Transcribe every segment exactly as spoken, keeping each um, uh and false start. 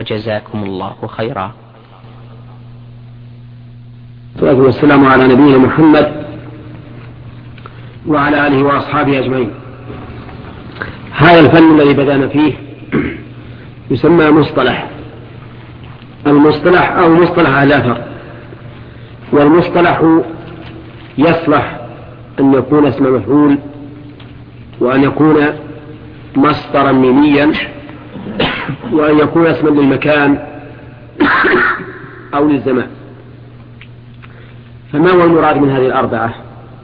وجزاكم الله خيرا. والصلاة والسلام على نبينا محمد وعلى آله وأصحابه أجمعين. هذا الفن الذي بدأنا فيه يسمى مصطلح. المصطلح أو مصطلح أهل الأثر. والمصطلح يصلح أن يكون اسم مفعول وأن يكون مصدرا ميميا وأن يكون اسما للمكان أو للزمان. فما هو المراد من هذه الأربعة؟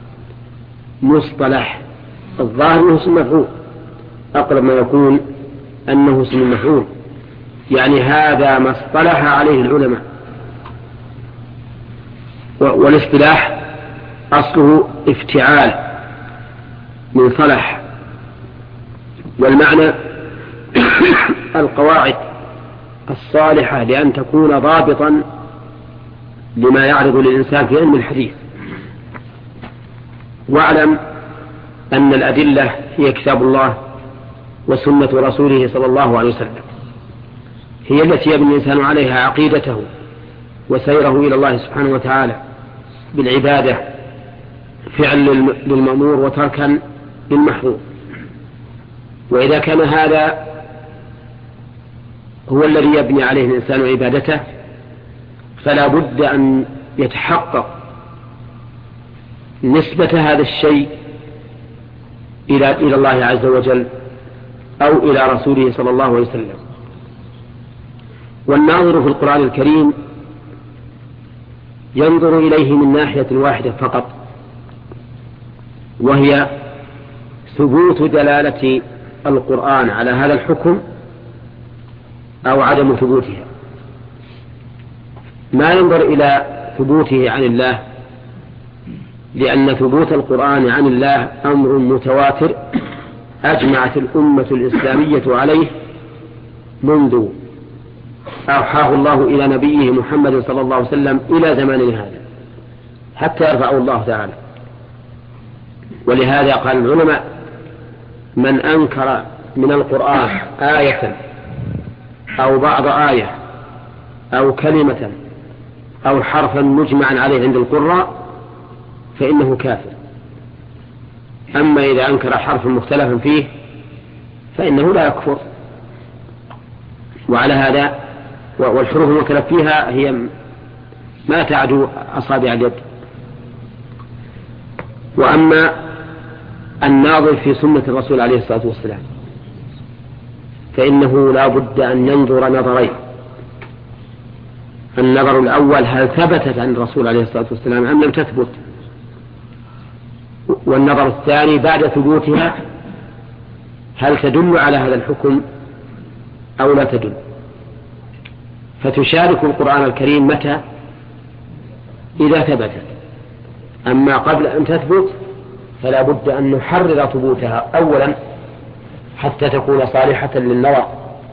مصطلح الظاهر أنه اسم مفعول، أقرب ما يكون أنه اسم مفعول، يعني هذا ما اصطلح عليه العلماء. والاصطلاح أصله افتعال من صلح، والمعنى القواعد الصالحة لأن تكون ضابطا لما يعرض للإنسان في علم الحديث. واعلم أن الأدلة هي كتاب الله وسنة رسوله صلى الله عليه وسلم، هي التي يبني الإنسان عليها عقيدته وسيره إلى الله سبحانه وتعالى بالعبادة، فعل للمأمور وتركا للمحظور. وإذا كان هذا هو الذي يبني عليه الإنسان عبادته فلا بد أن يتحقق نسبة هذا الشيء إلى إلى الله عز وجل أو إلى رسوله صلى الله عليه وسلم. والناظر في القرآن الكريم ينظر إليه من ناحية واحدة فقط، وهي ثبوت دلالة القرآن على هذا الحكم أو عدم ثبوتها. ما ينظر إلى ثبوته عن الله، لأن ثبوت القرآن عن الله أمر متواتر أجمعت الأمة الإسلامية عليه منذ أوحاه الله إلى نبيه محمد صلى الله عليه وسلم إلى زماننا هذا حتى يرفعه الله تعالى. ولهذا قال العلماء: من أنكر من القرآن آية أو بعض آية أو كلمة أو حرفا مجمعا عليه عند القراء فإنه كافر. أما إذا أنكر حرفا مختلفا فيه فإنه لا يكفر. وعلى هذا والحروف المختلف فيها هي ما تعدو أصابع اليد. وأما الناظر في سنة الرسول عليه الصلاة والسلام فإنه لا بد أن ينظر نظرين: النظر الأول هل ثبتت عن الرسول عليه الصلاة والسلام أم لم تثبت، والنظر الثاني بعد ثبوتها هل تدل على هذا الحكم أو لا تدل. فتشارك القرآن الكريم متى؟ إذا ثبتت. أما قبل أن تثبت فلا بد أن نحرر ثبوتها أولا حتى تكون صالحة للنظر.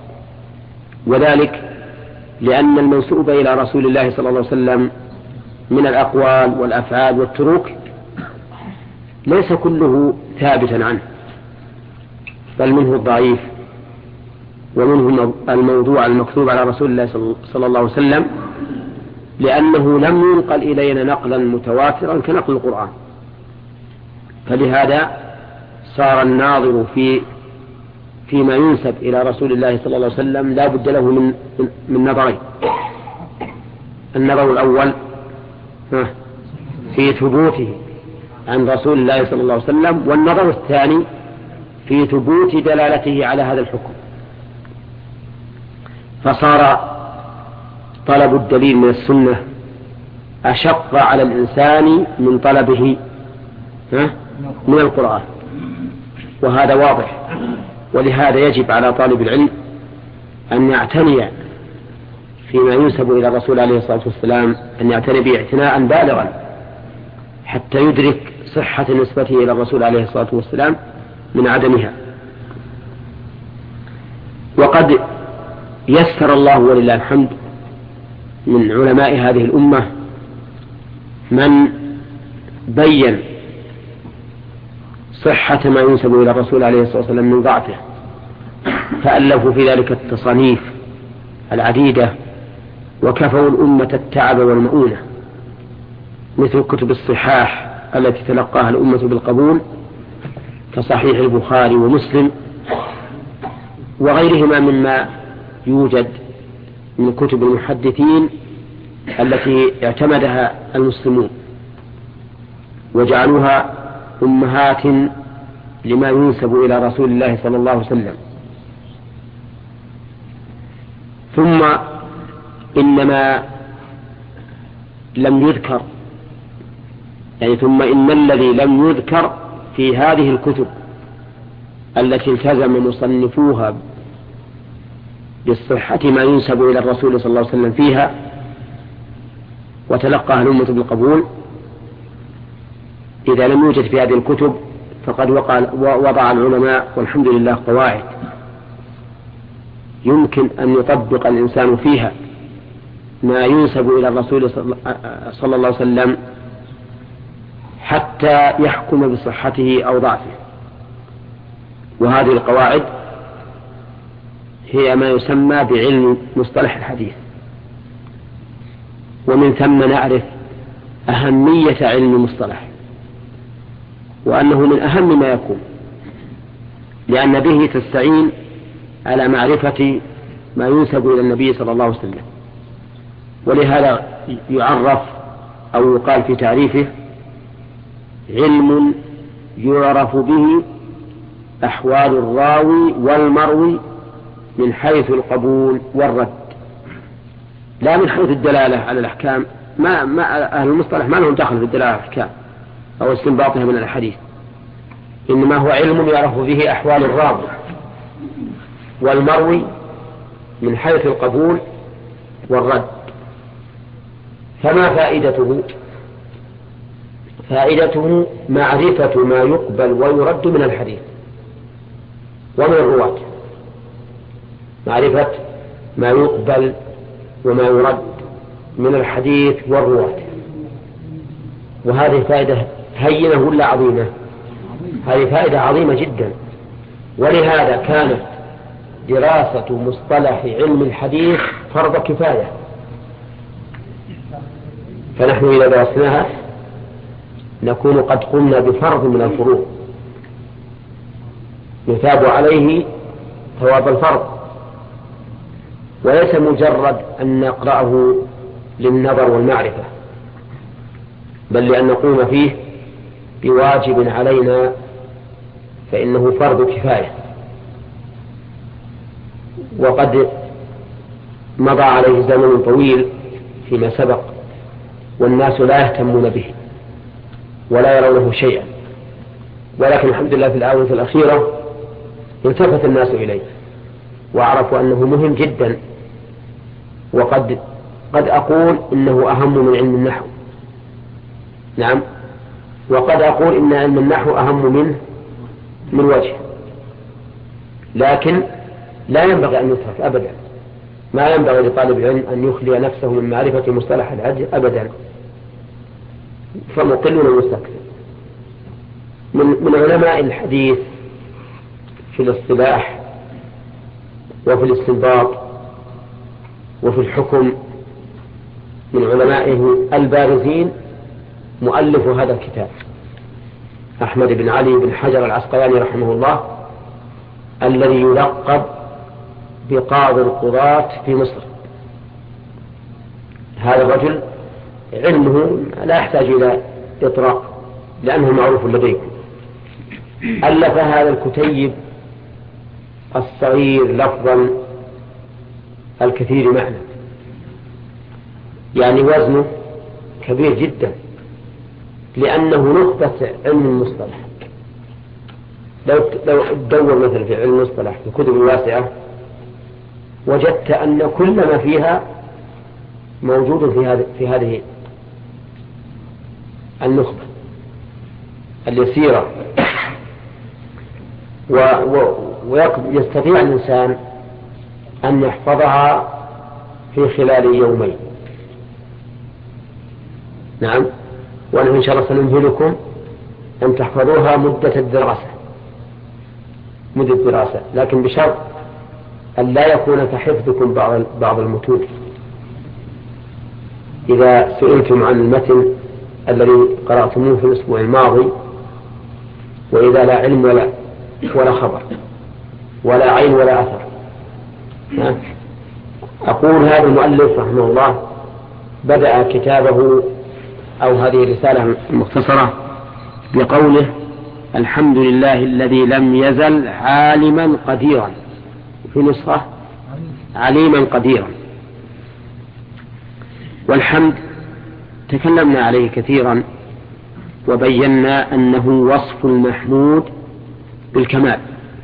وذلك لأن المنسوب إلى رسول الله صلى الله عليه وسلم من الأقوال والأفعال والتروك ليس كله ثابتا عنه، بل منه الضعيف ومنه الموضوع المكتوب على رسول الله صلى الله عليه وسلم، لأنه لم ينقل إلينا نقلا متواترا كنقل القرآن. فلهذا صار الناظر في فيما ينسب إلى رسول الله صلى الله عليه وسلم لا بد له من من نظرين: النظر الأول في ثبوته عن رسول الله صلى الله عليه وسلم، والنظر الثاني في ثبوت دلالته على هذا الحكم. فصار طلب الدليل من السنة أشق على الإنسان من طلبه من القرآن، وهذا واضح. ولهذا يجب على طالب العلم أن يعتني فيما ينسب إلى الرسول عليه الصلاة والسلام، أن يعتني به اعتناء بالغا حتى يدرك صحة نسبته إلى الرسول عليه الصلاة والسلام من عدمها. وقد يسر الله ولله الحمد من علماء هذه الأمة من بين صحة ما ينسب إلى الرسول عليه الصلاة والسلام من ضعفه، فألفوا في ذلك التصانيف العديدة وكفوا الأمة التعب والمؤونة، مثل كتب الصحاح التي تلقاها الأمة بالقبول كصحيح البخاري ومسلم وغيرهما مما يوجد من كتب المحدثين التي اعتمدها المسلمون وجعلوها أمهات لما ينسب إلى رسول الله صلى الله عليه وسلم. ثم إنما لم يذكر يعني ثم إن الذي لم يذكر في هذه الكتب التي التزم مصنفوها بالصحة ما ينسب إلى الرسول صلى الله عليه وسلم فيها وتلقاها الأمة بالقبول، إذا لم يوجد في هذه الكتب فقد وضع العلماء والحمد لله قواعد يمكن أن يطبق الإنسان فيها ما ينسب إلى الرسول صلى الله عليه وسلم حتى يحكم بصحته أو ضعفه. وهذه القواعد هي ما يسمى بعلم مصطلح الحديث، ومن ثم نعرف أهمية علم المصطلح وأنه من أهم ما يكون، لأن به تستعين على معرفة ما ينسب إلى النبي صلى الله عليه وسلم. ولهذا يعرف أو يقال في تعريفه علم يعرف به أحوال الراوي والمروي من حيث القبول والرد، لا من حيث الدلالة على الأحكام. ما, ما أهل المصطلح ما لهم دخل في الدلالة على الأحكام أو استنباطها من الحديث، إنما هو علم يعرف به أحوال الراوي والمروي من حيث القبول والرد. فما فائدته؟ فائدته معرفة ما يقبل ويرد من الحديث ومن الرواة، معرفة ما يقبل وما يرد من الحديث والرواة. وهذه فائدة هينة ولا عظيمة؟ هذه فائدة عظيمة جدا. ولهذا كانت دراسة مصطلح علم الحديث فرض كفاية، فنحن إذا درسناها نكون قد قمنا بفرض من الفروض يثاب عليه ثواب الفرض، وليس مجرد أن نقرأه للنظر والمعرفة، بل لأن نقوم فيه بواجب علينا، فإنه فرض كفاية. وقد مضى عليه زمن طويل فيما سبق والناس لا يهتمون به ولا يرونه شيئا، ولكن الحمد لله في الآونة الأخيرة التفت الناس إليه وعرفوا أنه مهم جدا. وقد قد أقول إنه أهم من علم النحو، نعم، وقد أقول إن علم النحو أهم منه من وجه، لكن لا ينبغي أن يترك أبدا. ما ينبغي لطالب العلم أن يخلي نفسه من معرفة مصطلح الحديث أبدا، فمقل ومستكثر. من, من علماء الحديث في الاصطلاح وفي الاستنباط وفي الحكم من علمائه البارزين مؤلف هذا الكتاب أحمد بن علي بن حجر العسقلاني رحمه الله، الذي يلقب بقاضي القضاة في مصر. هذا الرجل علمه لا يحتاج إلى إطراق لأنه معروف لديكم. ألف هذا الكتيب الصغير لفظا الكثير معنى، يعني وزنه كبير جدا، لأنه نخبة علم المصطلح. لو لو تدور مثلا في علم المصطلح في الكتب الواسعة وجدت أن كل ما فيها موجود في هذه في هذه النخبة اليسيرة، ويستطيع الإنسان أن يحفظها في خلال يومين. نعم، وأنه إن شاء الله سنمهلكم أن تحفظوها مدة الدراسة مدة الدراسة، لكن بشرط أن لا يكون كحفظكم بعض بعض المتون. إذا سئلتم عن المتن الذي قرأتموه في الأسبوع الماضي وإذا لا علم ولا ولا خبر ولا عين ولا أثر، أقول هذا المؤلف رحمه الله بدأ كتابه أو هذه الرسالة المختصرة بقوله: الحمد لله الذي لم يزل عالما قديرا، في نسخة عليما قديرا. والحمد تكلمنا عليه كثيرا وبينا أنه وصف المحمود بالكمال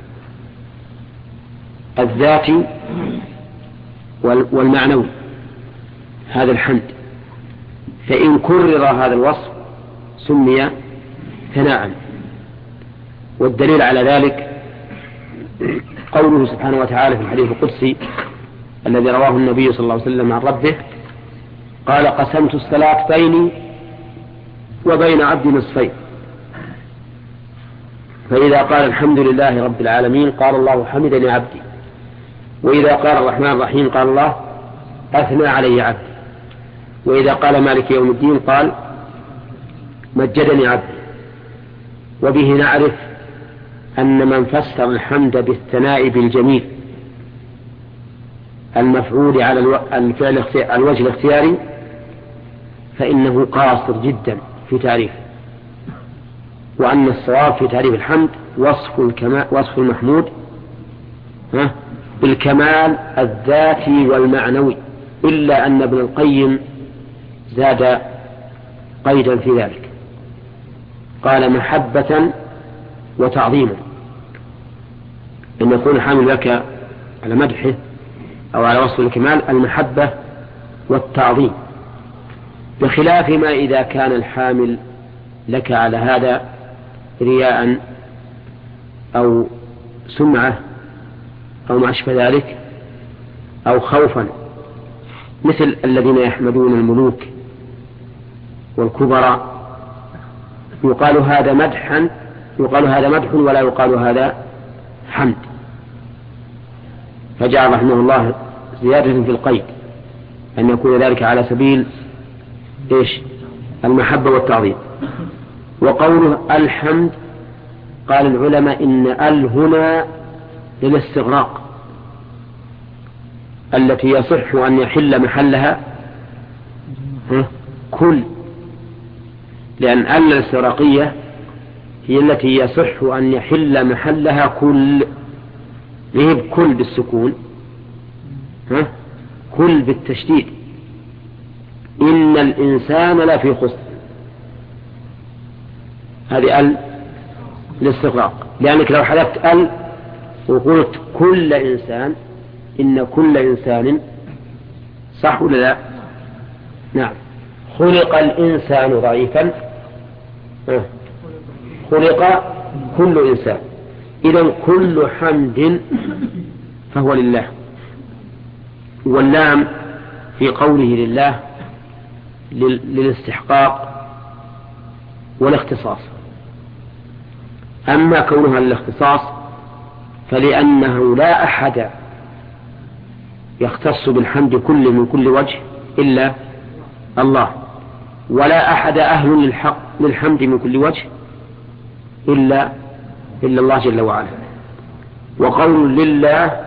الذاتي والمعنوي، هذا الحمد. فإن كرر هذا الوصف سمي ثناء. والدليل على ذلك قوله سبحانه وتعالى في الحديث القدسي الذي رواه النبي صلى الله عليه وسلم عن ربه: قال: قسمت الصلاة بيني وبين عبدي نصفين. فإذا قال الحمد لله رب العالمين قال الله: حمدني عبدي. وإذا قال الرحمن الرحيم قال الله: أثنى علي عبدي. وإذا قال مالك يوم الدين قال: مجدني عبدي. وبه نعرف أن من فسر الحمد بالثناء بالجميل المفعول على الفعل على الوجه الاختياري فإنه قاصر جدا في تعريفه، وأن الصواب في تعريف الحمد وصف الكمال وصف المحمود بالكمال الذاتي والمعنوي، إلا أن ابن القيم زاد قيدا في ذلك، قال: محبة وتعظيما، أن يكون حامل لك على مدحه أو على وصف الكمال المحبة والتعظيم، بخلاف ما إذا كان الحامل لك على هذا رياء أو سمعة أو ما أشبه ذلك أو خوفا، مثل الذين يحمدون الملوك والكبراء، يقال هذا مدحا يقال هذا مدح ولا يقال هذا حمد. فجعل رحمه الله زيادة في القيد أن يكون ذلك على سبيل إيش؟ المحبة والتعظيم. وقوله الحمد قال العلماء إن ال هنا للاستغراق التي يصح أن يحل محلها كل، لأن ال الاستغراقية هي التي يصح أن يحل محلها كل، ليه كل بالسكون ها؟ كل بالتشديد، إن الإنسان لا في خسر، هذه ال الاستغراق، لأنك لو حذفت ال وقلت كل إنسان إن كل إنسان صح ولا لا؟ نعم. خلق الإنسان ضعيفا، خلق كل إنسان، إذن كل حمد فهو لله. واللام في قوله لله للاستحقاق والاختصاص، أما كونها للاختصاص فلأنه لا أحد يختص بالحمد كل من كل وجه إلا الله، ولا أحد أهل للحق للحمد من كل وجه إلا إلا الله جل وعلا. وقول لله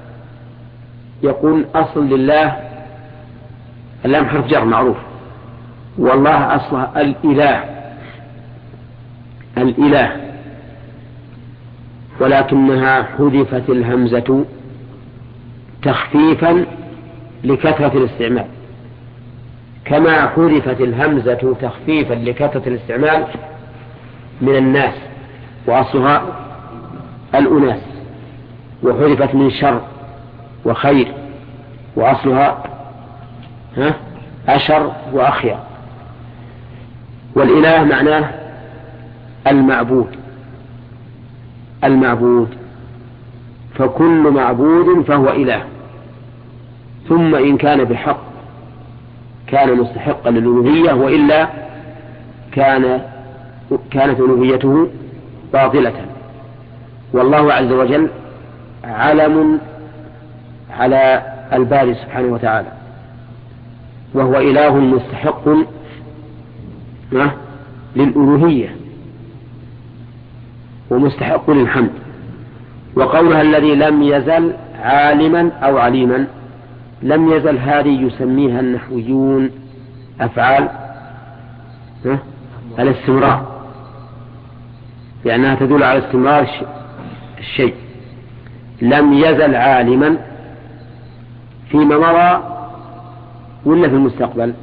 يقول أصل لله اللام حرف جر معروف، والله أصلها الإله الإله، ولكنها حذفت الهمزة تخفيفا لكثرة الاستعمال، كما حذفت الهمزة تخفيفا لكثرة الاستعمال من الناس وأصلها الأناس، وحذفت من شر وخير وأصلها ها أشر وأخير. والإله معناه المعبود المعبود فكل معبود فهو إله، ثم إن كان بحق كان مستحقا للألوهية، وإلا كان كانت ألوهيته باطلة. والله عز وجل علم على الباري سبحانه وتعالى، وهو إله مستحق للألوهية ومستحق للحمد. وقولها الذي لم يزل عالما أو عليما، لم يزل هذه يسميها النحويون أفعال الاستمرار، لأنها تدل على استمرار الشيء. لم يزل عالما فيما مضى ولا في المستقبل؟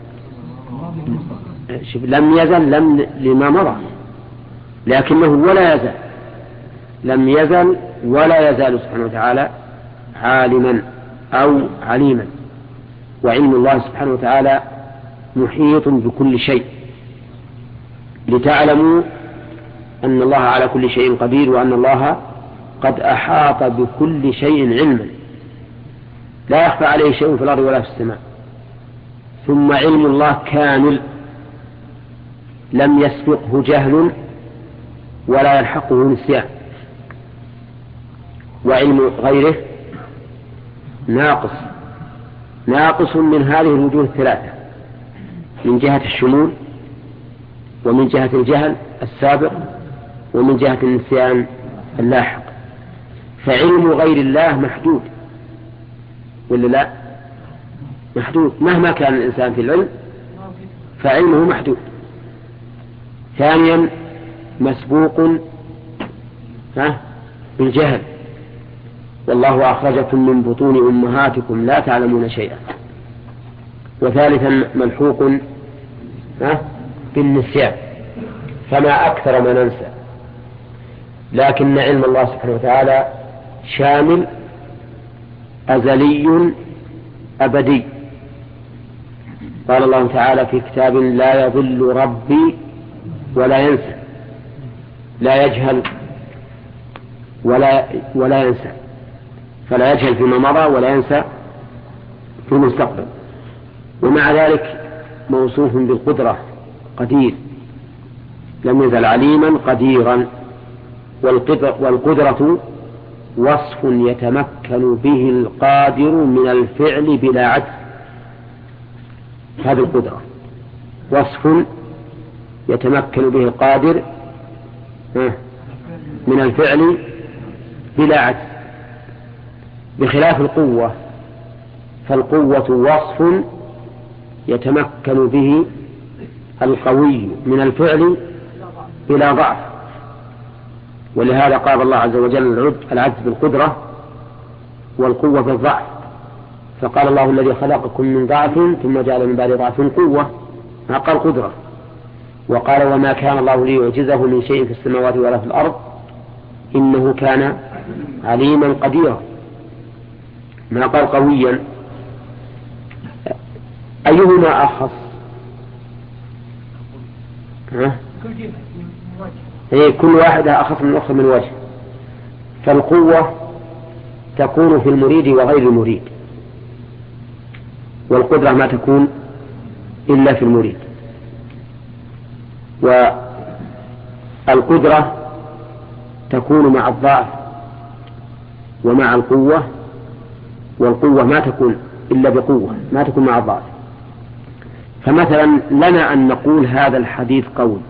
لم يزل لم لما مضى، لكنه ولا يزال، لم يزل ولا يزال سبحانه وتعالى عالما أو عليما. وعلم الله سبحانه وتعالى محيط بكل شيء، لتعلموا أن الله على كل شيء قدير، وأن الله قد أحاط بكل شيء علما، لا يخفى عليه شيء في الأرض ولا في السماء. ثم علم الله كامل، لم يسبقه جهل ولا يلحقه نسيان. وعلم غيره ناقص، ناقص من هذه الوجوه الثلاثة، من جهة الشمول، ومن جهة الجهل السابق، ومن جهة النسيان اللاحق. فعلم غير الله محدود ولا لا؟ محدود، مهما كان الإنسان في العلم فعلمه محدود. ثانيا مسبوق بالجهل، والله أخرجكم من بطون أمهاتكم لا تعلمون شيئا. وثالثا ملحوق بالنسيان، فما أكثر ما ننسى. لكن علم الله سبحانه وتعالى شامل أزلي أبدي. قال الله تعالى في كتاب لا يضل ربي ولا ينسى، لا يجهل ولا ولا ينسى، فلا يجهل فيما مضى ولا ينسى في المستقبل. ومع ذلك موصوف بالقدرة، قدير، لم يزل عليما قديرا. والقدرة وصف يتمكن به القادر من الفعل بلا عجز. هذه القدرة وصف يتمكن به القادر من الفعل بلا عجز، بخلاف القوة، فالقوة وصف يتمكن به القوي من الفعل بلا ضعف. ولهذا قال الله عز وجل العجز بالقدرة والقوة بالضعف، فقال الله الذي خلقكم من ضعف ثم جعل من بعد ضعف قوة، ما قال قدرة. وقال وما كان الله ليعجزه من شيء في السماوات ولا في الأرض إنه كان عليما قديرا، ما قال قويا. أيهما أخص؟ ها؟ هي كل واحدة أخص من الأخرى من وجه. فالقوة تكون في المريد وغير المريد، والقدرة ما تكون إلا في المريد. والقدرة تكون مع الضعف ومع القوة، والقوة ما تكون إلا بقوة، ما تكون مع الضعف. فمثلا لنا أن نقول هذا الحديث قوي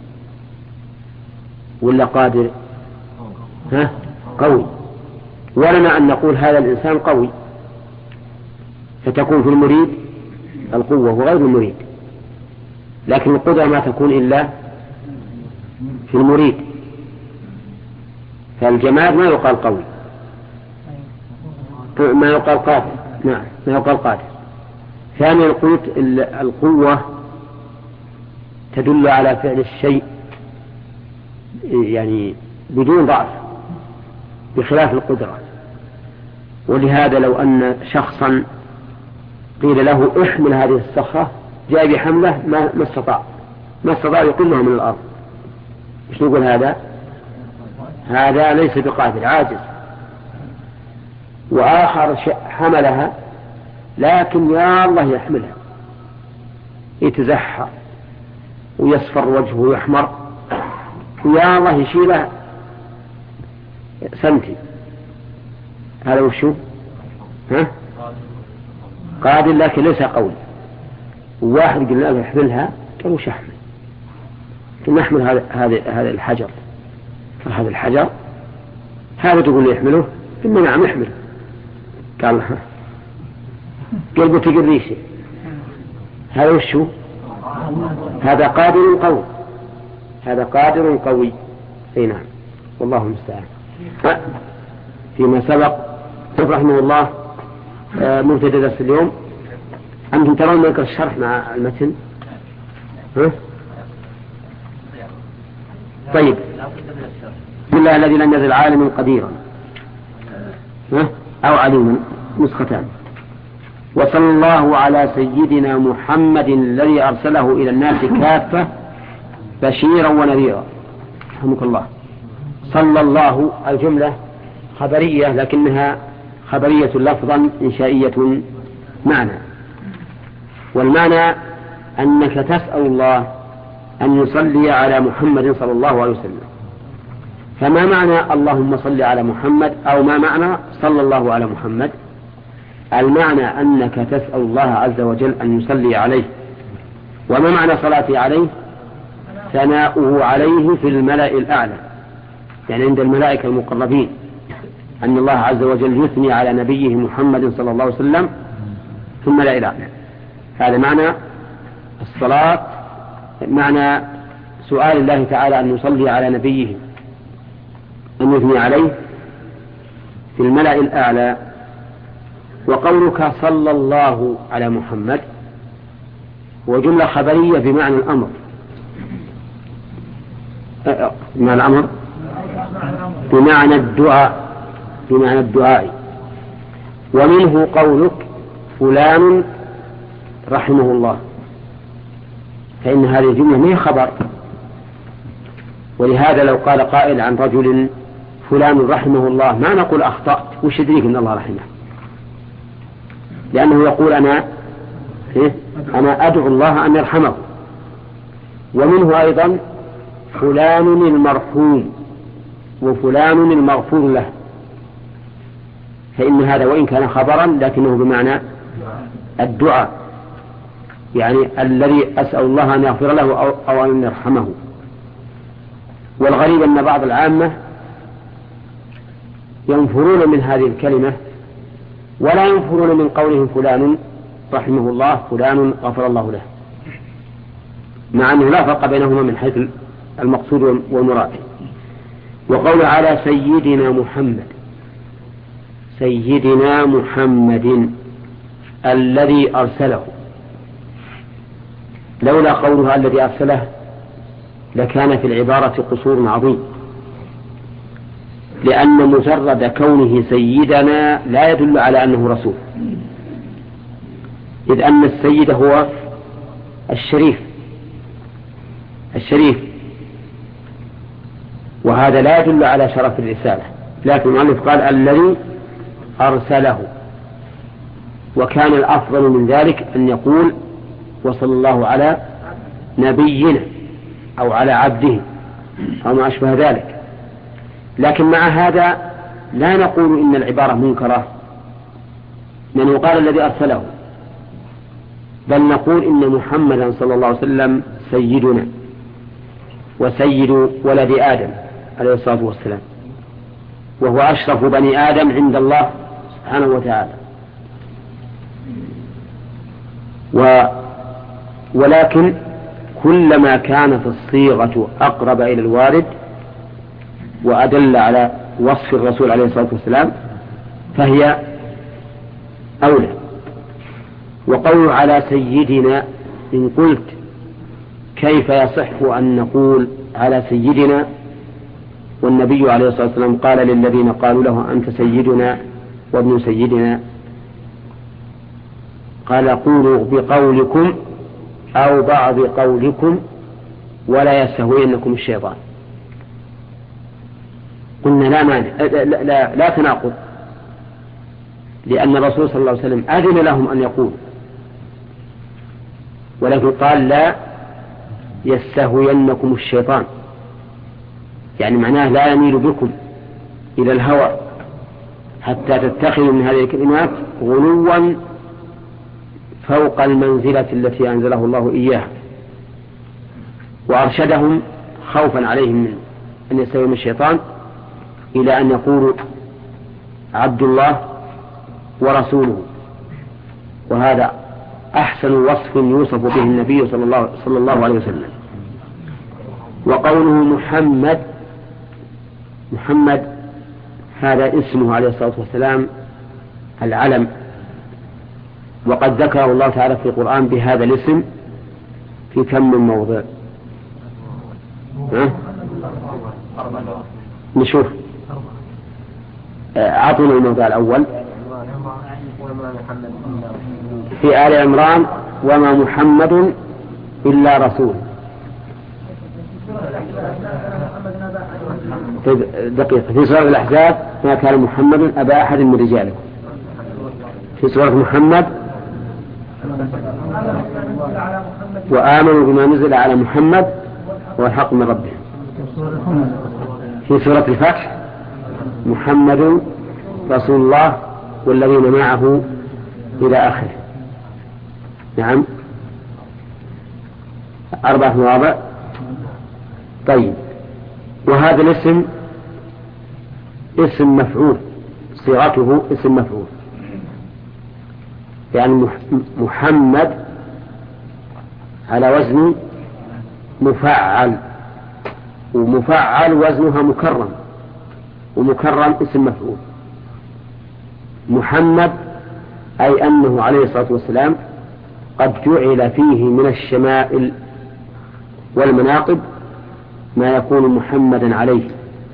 ولا قادر؟ ها؟ قوي. ولنا أن نقول هذا الإنسان قوي، فتكون في المريد القوة وغير المريد. لكن القدرة ما تكون إلا في المريد، فالجماد ما يقال قوي، ما يقال قادر. نعم ما يقال قادر. ثانيا قلت القوة تدل على فعل الشيء يعني بدون ضعف، بخلاف القدرة. ولهذا لو أن شخصا قيل له احمل هذه الصخرة جاء بحمله ما ما استطاع ما استطاع يقلها من الأرض، مش نقول هذا هذا ليس بقادر، عاجز. وآخر حملها لكن يا الله يحملها، يتزحر ويصفر وجهه ويحمر، ويا الله يشيلها سنتي. هذا وشو؟ ها؟ قادر لكن ليس قول. واحد قلنا له احملها قال وش احمل؟ قلنا احمل هذا هذا هذا الحجر. هذا الحجر هذا تقول لي احمله؟ قلنا نعم احمله. قال ها قلبه تقري شيء. هذا وشو؟ هذا قادر قوي. هذا قادر قوي. اي نعم والله المستعان. فيما سبق رحمه الله مبتدأ درس اليوم. أنتم ترون منك الشرح مع المتن؟ ها؟ طيب. بسم الله الذي لم يزل عالما قديرا ها؟ أو عليما نسختان. وصلى الله على سيدنا محمد الذي أرسله إلى الناس كافة بشيرا ونذيرا. رحمك الله. صلى الله الجملة خبرية لكنها خبرية لفظا إنشائية معنى. والمعنى أنك تسأل الله أن يصلي على محمد صلى الله عليه وسلم. فما معنى اللهم صل على محمد أو ما معنى صلى الله على محمد؟ المعنى أنك تسأل الله عز وجل أن يصلي عليه. وما معنى صلاتي عليه؟ ثناؤه عليه في الملأ الأعلى، يعني عند الملائكة المقربين، أن الله عز وجل يثني على نبيه محمد صلى الله عليه وسلم في الملأ الأعلى. هذا معنى الصلاة، معنى سؤال الله تعالى أن يصلي على نبيه، أن يثني عليه في الملأ الأعلى. وقولك صلى الله على محمد وجملة خبرية بمعنى الأمر، بمعنى الأمر بمعنى الدعاء، بمعنى الدعاء. ومنه قولك فلان رحمه الله، فإن هذه الجملة ما هي خبر. ولهذا لو قال قائل عن رجل فلان رحمه الله ما نقول أخطأت، وش يدريك أن الله رحمه؟ لأنه يقول أنا إيه؟ أنا أدعو الله أن يرحمه. ومنه أيضا فلان المرحوم وفلان المغفور له، فإن هذا وإن كان خبرا لكنه بمعنى الدعاء، يعني الذي أسأل الله أن يغفر له أو, أو أن يرحمه. والغريب أن بعض العامة ينفرون من هذه الكلمة ولا ينفرون من قولهم فلان رحمه الله فلان غفر الله له، مع أنه لا فرق بينهما من حيث المقصود والمراد. وقول على سيدنا محمد، سيدنا محمد الذي أرسله، لولا قولها الذي أرسله لكان في العبارة قصور عظيم، لأن مجرد كونه سيدنا لا يدل على أنه رسول، إذ أن السيد هو الشريف الشريف وهذا لا يدل على شرف الرسالة. لكن المؤلف قال الذي أرسله، وكان الأفضل من ذلك أن يقول وصلى الله على نبينا أو على عبده أو ما أشبه ذلك. لكن مع هذا لا نقول إن العبارة منكرة من قال الذي أرسله، بل نقول إن محمدا صلى الله عليه وسلم سيدنا وسيد ولد آدم عليه الصلاة والسلام، وهو أشرف بني آدم عند الله سبحانه وتعالى. و ولكن كلما كانت الصيغة أقرب إلى الوارد وأدل على وصف الرسول عليه الصلاة والسلام فهي أولى. وقول على سيدنا، إن قلت كيف يصح أن نقول على سيدنا والنبي عليه الصلاة والسلام قال للذين قالوا له أنت سيدنا وابن سيدنا، قال قولوا بقولكم أو بعض قولكم ولا يستهوينكم الشيطان. قلنا لا مانع، لا, لا, لا تناقض، لأن الرسول صلى الله عليه وسلم أذن لهم أن يقولوا، ولكن قال لا يستهوينكم الشيطان، يعني معناه لا يميل بكم إلى الهوى حتى تتخذوا من هذه الكلمات غلوا فوق المنزلة التي أنزله الله إياها، وأرشدهم خوفا عليهم من أن يستوي من الشيطان إلى أن يقولوا عبد الله ورسوله، وهذا أحسن وصف يوصف به النبي صلى الله, صلى الله عليه وسلم. وقوله محمد، محمد هذا اسمه عليه الصلاة والسلام العلم، وقد ذكره الله تعالى في القرآن بهذا الاسم في كم من موضع. ها؟ نشوف أعطنا الموضع الأول في آل عمران وما محمد إلا رسول. دقيقة في سورة الأحزاب ما كان محمد أبا أحد من رجالكم. في سورة محمد وآمنوا بما نزل على محمد والحق من ربهم. في سورة الفتح محمد رسول الله والذين معه إلى آخره. نعم أربعة مواضع. طيب، وهذا الاسم اسم مفعول، صيغته اسم مفعول، يعني محمد على وزن مفعل، ومفعل وزنها مكرم، ومكرم اسم مفعول. محمد أي أنه عليه الصلاة والسلام قد جعل فيه من الشمائل والمناقب ما يكون محمدا عليه.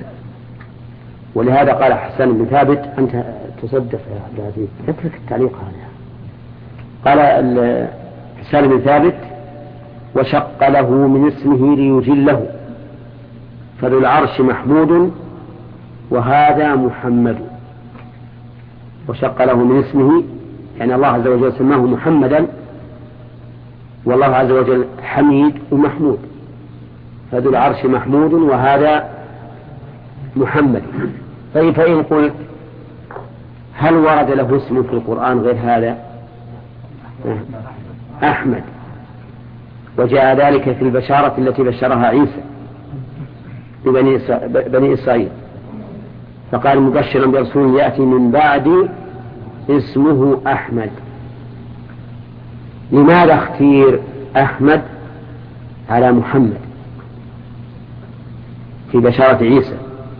ولهذا قال حسان بن ثابت، أنت تصدق يا عبد العزيز اترك التعليق هذا، قال حسان بن ثابت وشق له من اسمه ليجله، فذو العرش محمود وهذا محمد. وشق له من اسمه يعني الله عز وجل سماه محمدا، والله عز وجل حميد ومحمود، فذو العرش محمود وهذا محمد. طيب، فإن قلت هل ورد له اسم في القرآن غير هذا؟ أحمد، وجاء ذلك في البشارة التي بشرها عيسى بني إسرائيل، فقال مبشرا برسول يأتي من بعد اسمه أحمد. لماذا اختير أحمد على محمد في بشارة عيسى؟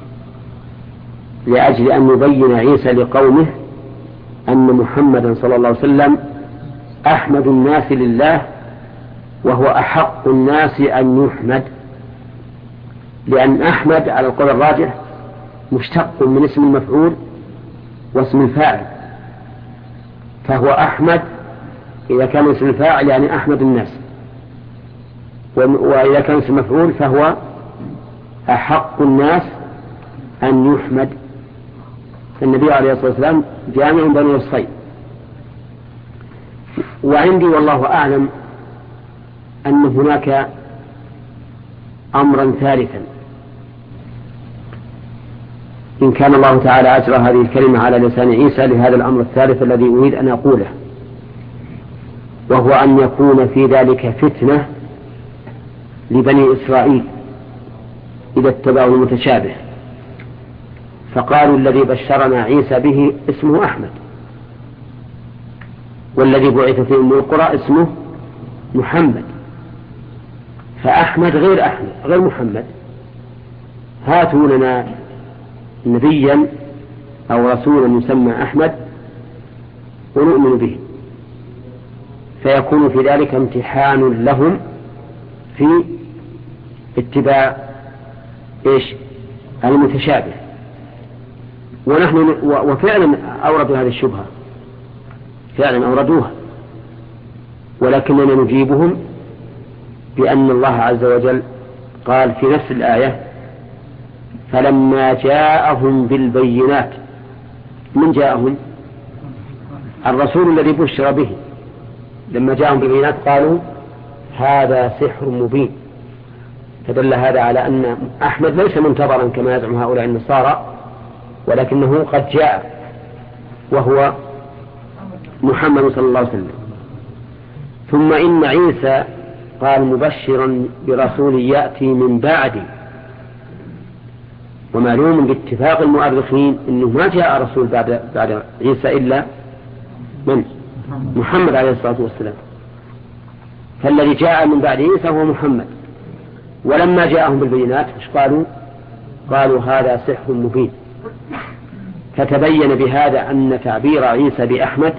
لأجل أن يبين عيسى لقومه أن محمدا صلى الله عليه وسلم أحمد الناس لله، وهو أحق الناس أن يحمد، لأن أحمد على القول الراجح مشتق من اسم المفعول واسم الفاعل، فهو أحمد إذا كان اسم الفاعل يعني أحمد الناس، وإذا كان اسم المفعول فهو أحق الناس أن يحمد. فالنبي عليه الصلاة والسلام جامع بني الصيد. وعندي والله أعلم أن هناك أمرا ثالثا، إن كان الله تعالى أجرى هذه الكلمة على لسان عيسى لهذا الأمر الثالث الذي أريد أن أقوله، وهو أن يكون في ذلك فتنة لبني إسرائيل إذا اتبعوا المتشابه، فقالوا الذي بشرنا عيسى به اسمه أحمد، والذي بعث في أم القرى اسمه محمد، فأحمد غير أحمد غير محمد. هاتوا لنا نبيا أو رسولا يسمى أحمد ونؤمن به، فيكون في ذلك امتحان لهم في اتباع إيش المتشابه. ونحن وفعلا أوردوا هذه الشبهة، فعلا أوردوها، ولكننا نجيبهم بأن الله عز وجل قال في نفس الآية فلما جاءهم بالبينات. من جاءهم؟ الرسول الذي بشر به، لما جاءهم بالبينات قالوا هذا سحر مبين، فدل هذا على أن أحمد ليس منتظرا كما يزعم هؤلاء النصارى، ولكنه قد جاء وهو محمد صلى الله عليه وسلم. ثم إن عيسى قال مبشرا برسول يأتي من بعدي، ومعلوم باتفاق المؤرخين أنه ما جاء رسول بعد, بعد عيسى إلا من؟ محمد عليه الصلاة والسلام. فالذي جاء من بعد عيسى هو محمد. ولما جاءهم بالبينات مش قالوا؟ قالوا هذا سحر مبين. فتبين بهذا أن تعبير عيسى بأحمد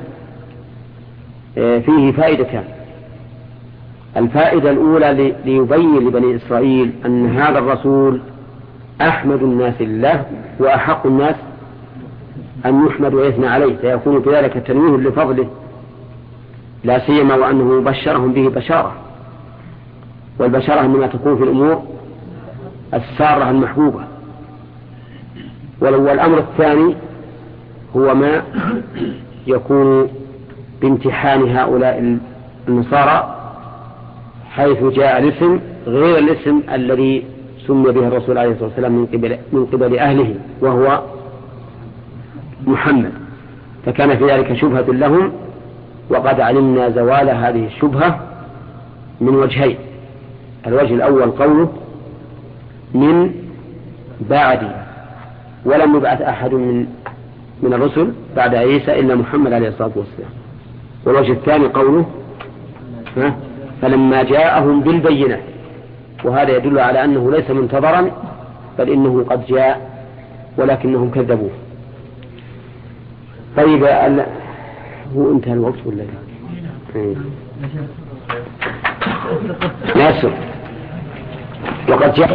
فيه فائدتان. الفائدة الأولى ليبين لبني إسرائيل أن هذا الرسول أحمد الناس لله وأحق الناس أن يحمد ويثنى عليه، فيكون بذلك تنويه لفضله، لا سيما وأنه بشرهم به بشارة، والبشارة إنما تكون في الأمور السارة المحبوبة. والأمر الثاني هو ما يكون بامتحان هؤلاء النصارى، حيث جاء الاسم غير الاسم الذي سمي به الرسول عليه الصلاة والسلام من قبل, من قبل أهله وهو محمد، فكان في ذلك شبهة لهم. وقد علمنا زوال هذه الشبهة من وجهين. الوجه الأول قوله من بعدي، ولم يبعث أحد من من الرسل بعد عيسى إلا محمد عليه الصلاة والسلام. والوجه الثاني قوله فلما جاءهم بالبينة، وهذا يدل على أنه ليس منتظرا بل إنه قد جاء ولكنهم كذبوه. طيب هو انتهى الوقت ولا لا؟ ياسر وقد جاء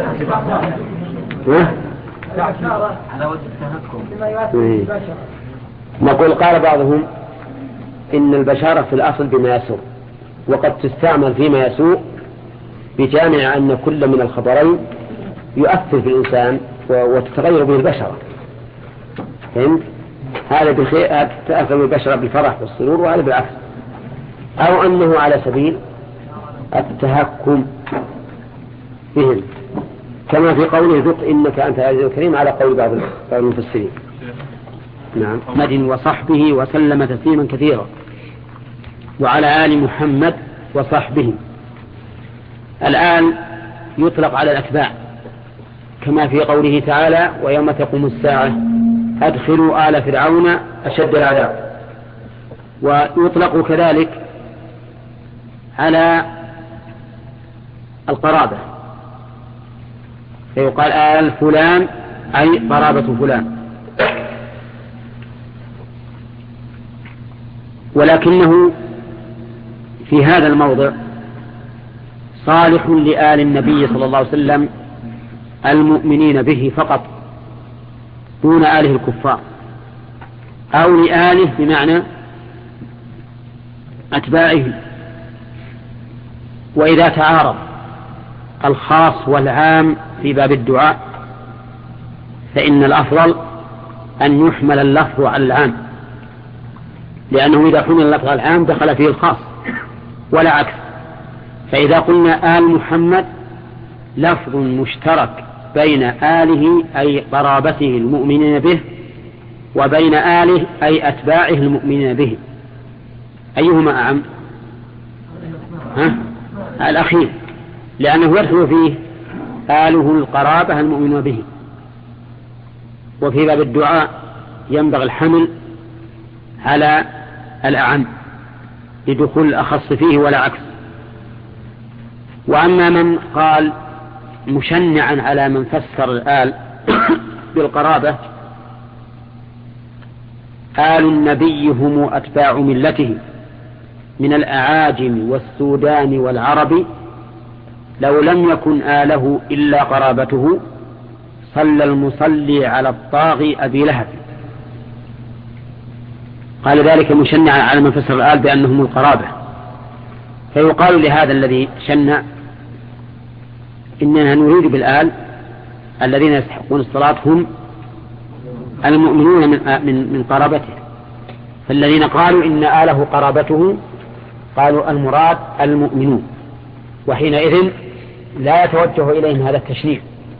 على وجه التهكم. نقول قال بعضهم إن البشارة في الأصل بما يسوء، وقد تستعمل فيما يسوء بجامع أن كل من الخبرين يؤثر في الإنسان وتتغير به البشرة. فهمت؟ هذا بخير تأثر بالبشرة بالفرح والسرور، وهذا بالعكس. أو أنه على سبيل التهكم بهم، كما في قوله ذق إنك أنت العزيز الكريم على قول بعض المفسرين. نعم. محمد وصحبه وسلم تسليما كثيرا، وعلى آل محمد وصحبه. الآن يطلق على الأتباع، كما في قوله تعالى ويوم تقوم الساعة أدخلوا آل فرعون أشد العذاب. ويطلق كذلك على القرابة، فيقال آل فلان أي قرابة فلان. ولكنه في هذا الموضع صالح لآل النبي صلى الله عليه وسلم المؤمنين به فقط دون آله الكفار، أو لآله بمعنى أتباعه. وإذا تعارض الخاص والعام في باب الدعاء فإن الأفضل أن يحمل اللفظ على العام، لأنه إذا حمل اللفظ على العام دخل فيه الخاص ولا عكس. فإذا قلنا آل محمد لفظ مشترك بين آله أي قرابته المؤمنين به وبين آله أي أتباعه المؤمنين به، أيهما أعم؟ ها؟ الأخير، لأنه يدخل فيه آله القرابة المؤمنين به. وفي باب الدعاء ينبغي الحمل على الأعم لدخول الأخص فيه ولا عكس. وأما من قال مشنعا على من فسر الآل بالقرابة آل النبي هم أتباع ملته من الأعاجم والسودان والعرب، لو لم يكن آله إلا قرابته صلى المصلي على الطاغي أبي لهب. قال ذلك مشنعا على من فسر الآل بأنهم القرابة. فيقال لهذا الذي شنع إننا نريد بالآل الذين يستحقون الصلاة هم المؤمنون من, من, من قرابته. فالذين قالوا إن آله قرابته قالوا المراد المؤمنون، وحينئذ لا يتوجه إليهم هذا التشنيع.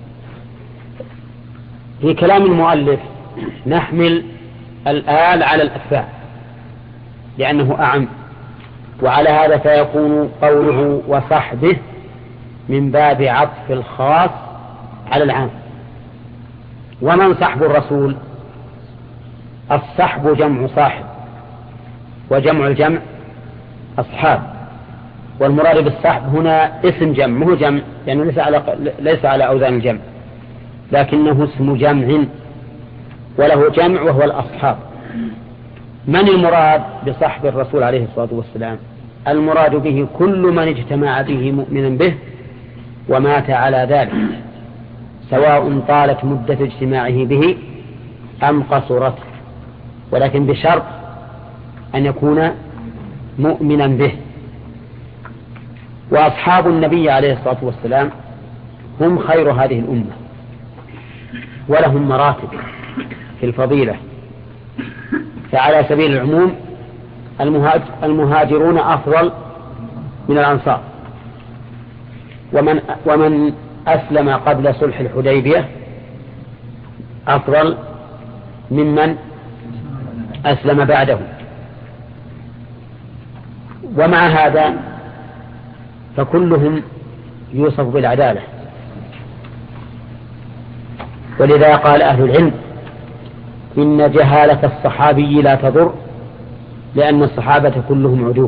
في كلام المؤلف نحمل الآل على الأتباع لأنه أعم، وعلى هذا فيكون قوله وصحبه من باب عطف الخاص على العام. ومن صحب الرسول؟ الصحب جمع صاحب، وجمع الجمع أصحاب، والمراد بالصحب هنا اسم جمع، مو جمع يعني ليس على ليس على أوزان الجمع، لكنه اسم جمع وله جمع وهو الأصحاب. من المراد بصحب الرسول عليه الصلاة والسلام؟ المراد به كل من اجتمع به مؤمنا به ومات على ذلك، سواء طالت مدة اجتماعه به أم قصرت، ولكن بشرط أن يكون مؤمنا به. وأصحاب النبي عليه الصلاة والسلام هم خير هذه الأمة، ولهم مراتب في الفضيلة. فعلى سبيل العموم المهاجرون أفضل من الأنصار، ومن, ومن أسلم قبل صلح الحديبية أفضل ممن أسلم بعده. ومع هذا فكلهم يوصف بالعدالة، ولذا قال أهل العلم إن جهالة الصحابي لا تضر، لأن الصحابة كلهم عدول.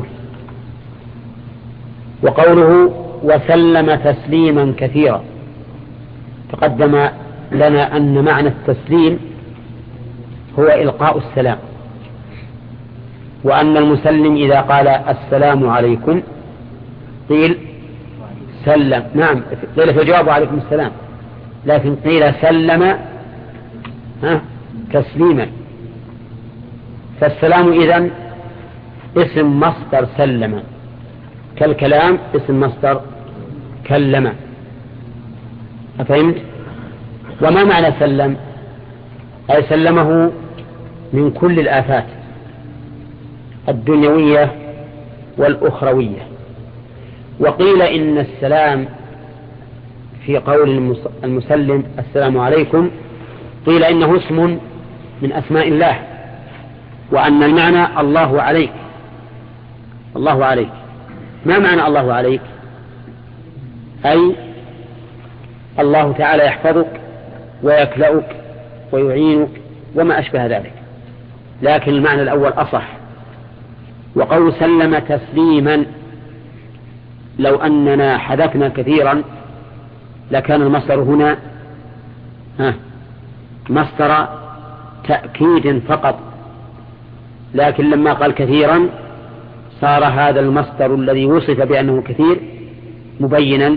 وقوله وسلم تسليما كثيرا، تقدم لنا أن معنى التسليم هو إلقاء السلام، وأن المسلم إذا قال السلام عليكم قيل سلم، نعم قيل في الجواب عليكم السلام، لكن قيل سلم ها تسليما. فالسلام إذن اسم مصدر سلم، كالكلام اسم مصدر كلم. أفهمت؟ وما معنى سلم؟ أي سلمه من كل الآفات الدنيوية والأخروية. وقيل إن السلام في قول المسلم السلام عليكم قيل إنه اسم من أسماء الله، وأن المعنى الله عليك، الله عليك. ما معنى الله عليك؟ أي الله تعالى يحفظك ويكلأك ويعينك وما أشبه ذلك، لكن المعنى الأول أصح. وقول سلم تسليما لو أننا حذفنا كثيرا لكان المصدر هنا ها مصدر تأكيد فقط، لكن لما قال كثيرا صار هذا المصدر الذي وصف بأنه كثير مبينا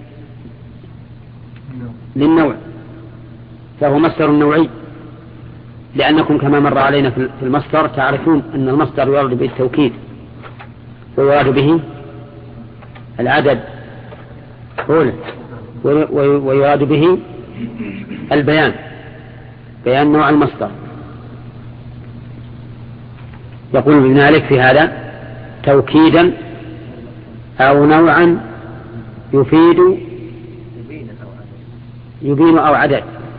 للنوع، فهو مصدر نوعي، لأنكم كما مر علينا في المصدر تعرفون أن المصدر يراد به التوكيد ويراد به العدد ويراد به البيان، بيان نوع المصدر. يقول ابن مالك في هذا توكيدا أو نوعا يفيد يبين أو عدد،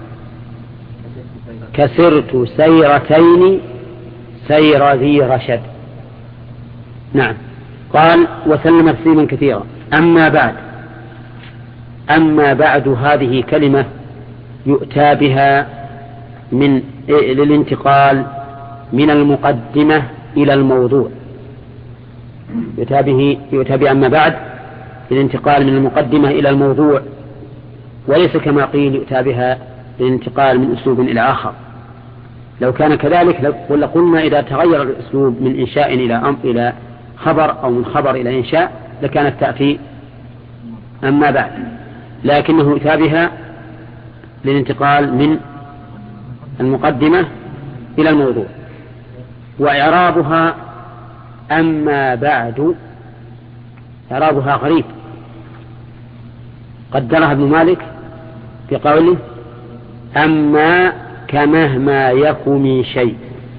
كسرت سيرتين سير ذي رشد. نعم. قال وسلم تسليما كثيرا. أما بعد أما بعد هذه كلمة يؤتى بها من للانتقال من المقدمة إلى الموضوع، يؤتى به يؤتى بها أما بعد للانتقال من المقدمة إلى الموضوع، وليس كما قيل يؤتى بها للانتقال من أسلوب إلى آخر. لو كان كذلك لقلنا إذا تغير الأسلوب من إنشاء إلى أم إلى خبر أو من خبر إلى إنشاء لكانت تأتي أما بعد، لكنه يؤتى بها للانتقال من المقدمة إلى الموضوع. وإعرابها أما بعد إعرابها غريب، قدرها ابن مالك بقوله أما كمهما يكن من شيء،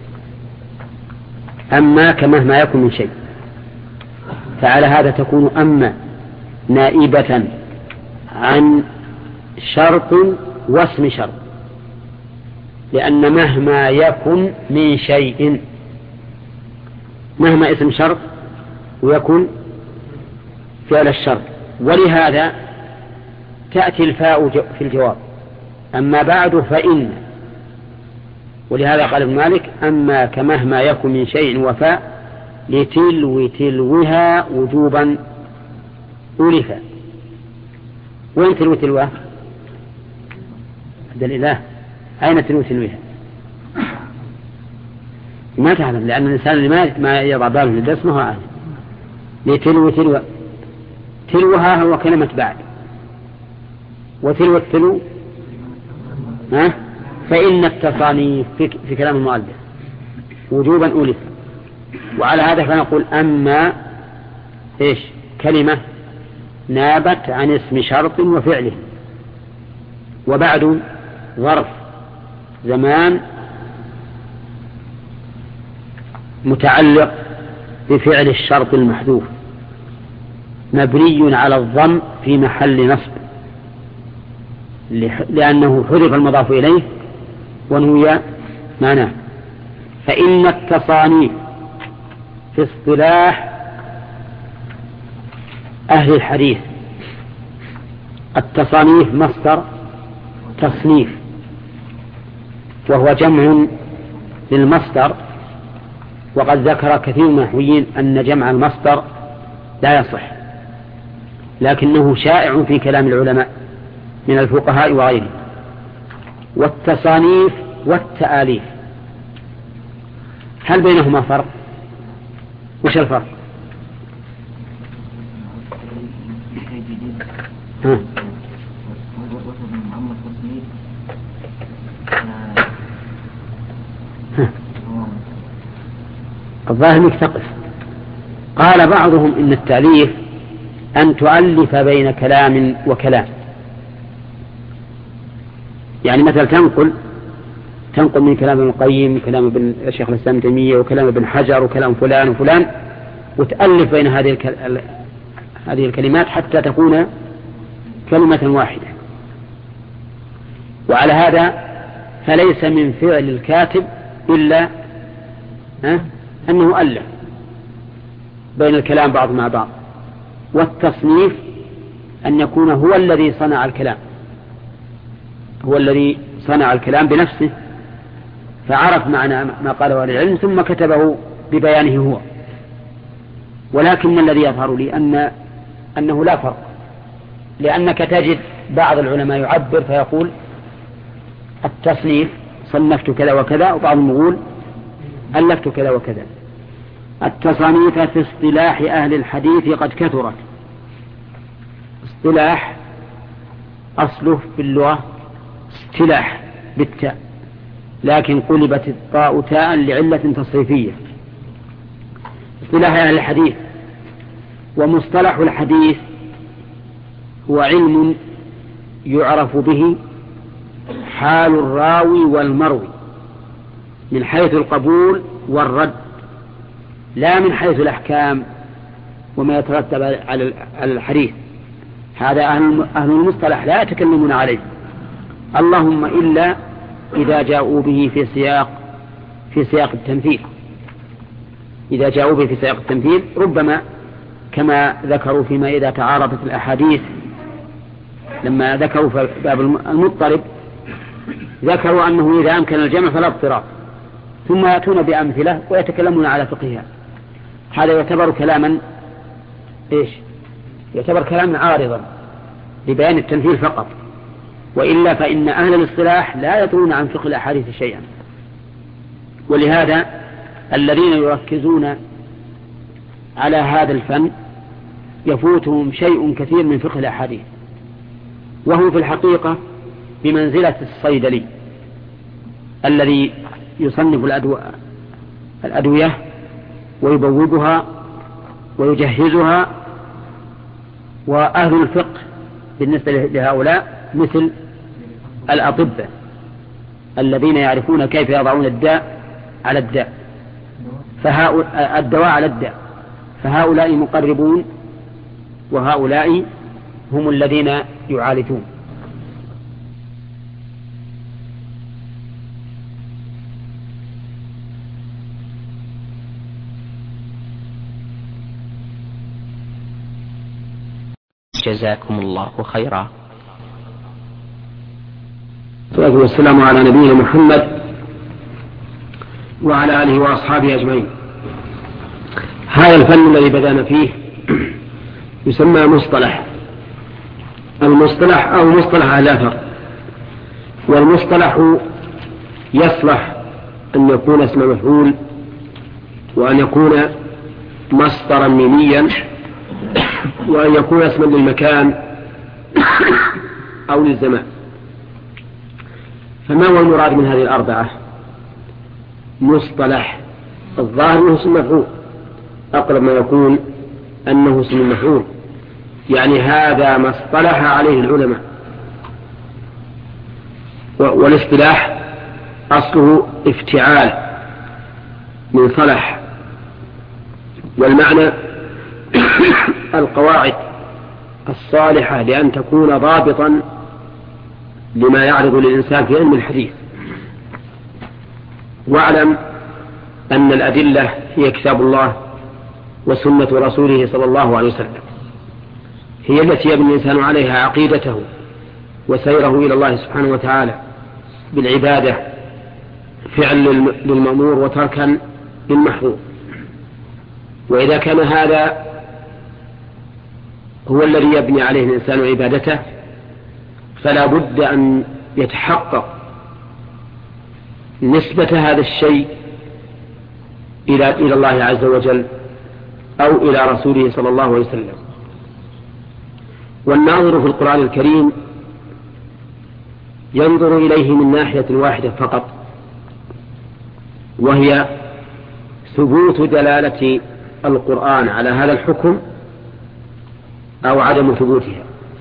أما كمهما يكن من شيء، فعلى هذا تكون أما نائبة عن شرط واسم شرط، لأن مهما يكن من شيء، مهما اسم شرط ويكون فعل الشرط. ولهذا تأتي الفاء في الجواب. أما بعد فإن، ولهذا قال ابن مالك: أما كمهما يكن من شيء وفاء لتلو تلوها وجوبا ألفا. وين تلو تلوها؟ هذا الإله. أين تلو تلوها؟ ما تعلم، لأن الإنسان اللي ما يضع باله للدرس ما هو عارف. لتلو تلوها، تلوها هو كلمة بعد، وتلو التلو ها فإن التصانيف في كلام المؤلف وجوبا ألف. وعلى هذا فنقول: أما إيش كلمة نابت عن اسم شرط وفعله، وبعد ظرف زمان متعلق بفعل الشرط المحذوف مبني على الضم في محل نصب، لأنه حذف المضاف إليه ونوي معناه. فإن التصانيف في اصطلاح أهل الحديث، التصانيف مصدر تصنيف، وهو جمع للمصدر، وقد ذكر كثير من النحويين أن جمع المصدر لا يصح، لكنه شائع في كلام العلماء من الفقهاء وغيرهم. والتصانيف والتآليف هل بينهما فرق؟ وش الفرق؟ ها؟ ها. الظاهر انك تقف. قال بعضهم إن التأليف أن تؤلف بين كلام وكلام، يعني مثلا تنقل تنقل من كلام ابن القيم، كلام ابن الشيخ الإسلام ابن تيمية، وكلام ابن حجر، وكلام فلان وفلان، وتألف بين هذه الكل... هذه الكلمات حتى تكون كلمة واحدة. وعلى هذا فليس من فعل الكاتب إلا أه؟ أنه ألف بين الكلام بعض مع بعض. والتصنيف أن يكون هو الذي صنع الكلام، هو الذي صنع الكلام بنفسه، فعرف معنى ما قاله أهل العلم ثم كتبه ببيانه هو. ولكن الذي يظهر لي أن أنه لا فرق، لأنك تجد بعض العلماء يعبر فيقول التصنيف صنفت كذا وكذا، وبعضهم يقول ألفت كذا وكذا. التصانيف في اصطلاح أهل الحديث قد كثرت. اصطلاح أصله في اللغة اصطلاح بالتاء، لكن قلبت الطاء تاء لعلة تصريفية. اصطلاح أهل الحديث. ومصطلح الحديث هو علم يعرف به حال الراوي والمروي من حيث القبول والرد، لا من حيث الأحكام وما يترتب على الحديث. هذا أهل المصطلح لا يتكلمون عليه، اللهم إلا إذا جاءوا به في سياق في سياق التمثيل. إذا جاءوا به في سياق التمثيل ربما كما ذكروا فيما إذا تعارضت الأحاديث، لما ذكروا في باب المضطرب ذكروا أنه إذا أمكن الجمع فلا اضطراب، ثم يأتون بأمثلة ويتكلمون على فقهها. هذا يعتبر كلاما إيش؟ يعتبر كلاما عارضا لبيان التمثيل فقط، وإلا فإن أهل الاصطلاح لا يدرون عن فقه الأحاديث شيئا. ولهذا الذين يركزون على هذا الفن يفوتهم شيء كثير من فقه الأحاديث، وهو في الحقيقة بمنزلة الصيدلي الذي يصنف الأدوية ويبوبها ويجهزها. وأهل الفقه بالنسبة لهؤلاء مثل الأطباء الذين يعرفون كيف يضعون الداء على الداء، فهؤلاء الدواء على الداء، فهؤلاء مقربون وهؤلاء هم الذين يعالجون. جزاكم الله خيرا. والصلاة والسلام على نبينا محمد وعلى آله وأصحابه أجمعين. هذا الفن الذي بدأنا فيه يسمى مصطلح. المصطلح أو مصطلح أهل الأثر. والمصطلح يصلح أن يكون اسم مفعول وأن يكون مصدرا ميميا وأن يكون اسما للمكان أو للزمان. فما هو المراد من هذه الأربعة؟ مصطلح الظاهر أنه اسم مفعول، أقرب ما يكون أنه اسم مفعول، يعني هذا ما اصطلح عليه العلماء. والاصطلاح أصله افتعال من صلح، والمعنى القواعد الصالحة لأن تكون ضابطا لما يعرض للإنسان في علم الحديث. واعلم أن الأدلة هي كتاب الله وسنة رسوله صلى الله عليه وسلم، هي التي يبني الإنسان عليها عقيدته وسيره إلى الله سبحانه وتعالى بالعبادة، فعل للمأمور وتركا للمحظور. وإذا كان هذا هو الذي يبني عليه الإنسان عبادته فلا بد أن يتحقق نسبة هذا الشيء إلى إلى الله عز وجل أو إلى رسوله صلى الله عليه وسلم. والناظر في القرآن الكريم ينظر إليه من ناحية واحدة فقط، وهي ثبوت دلالة القرآن على هذا الحكم أو عدم ثبوتها.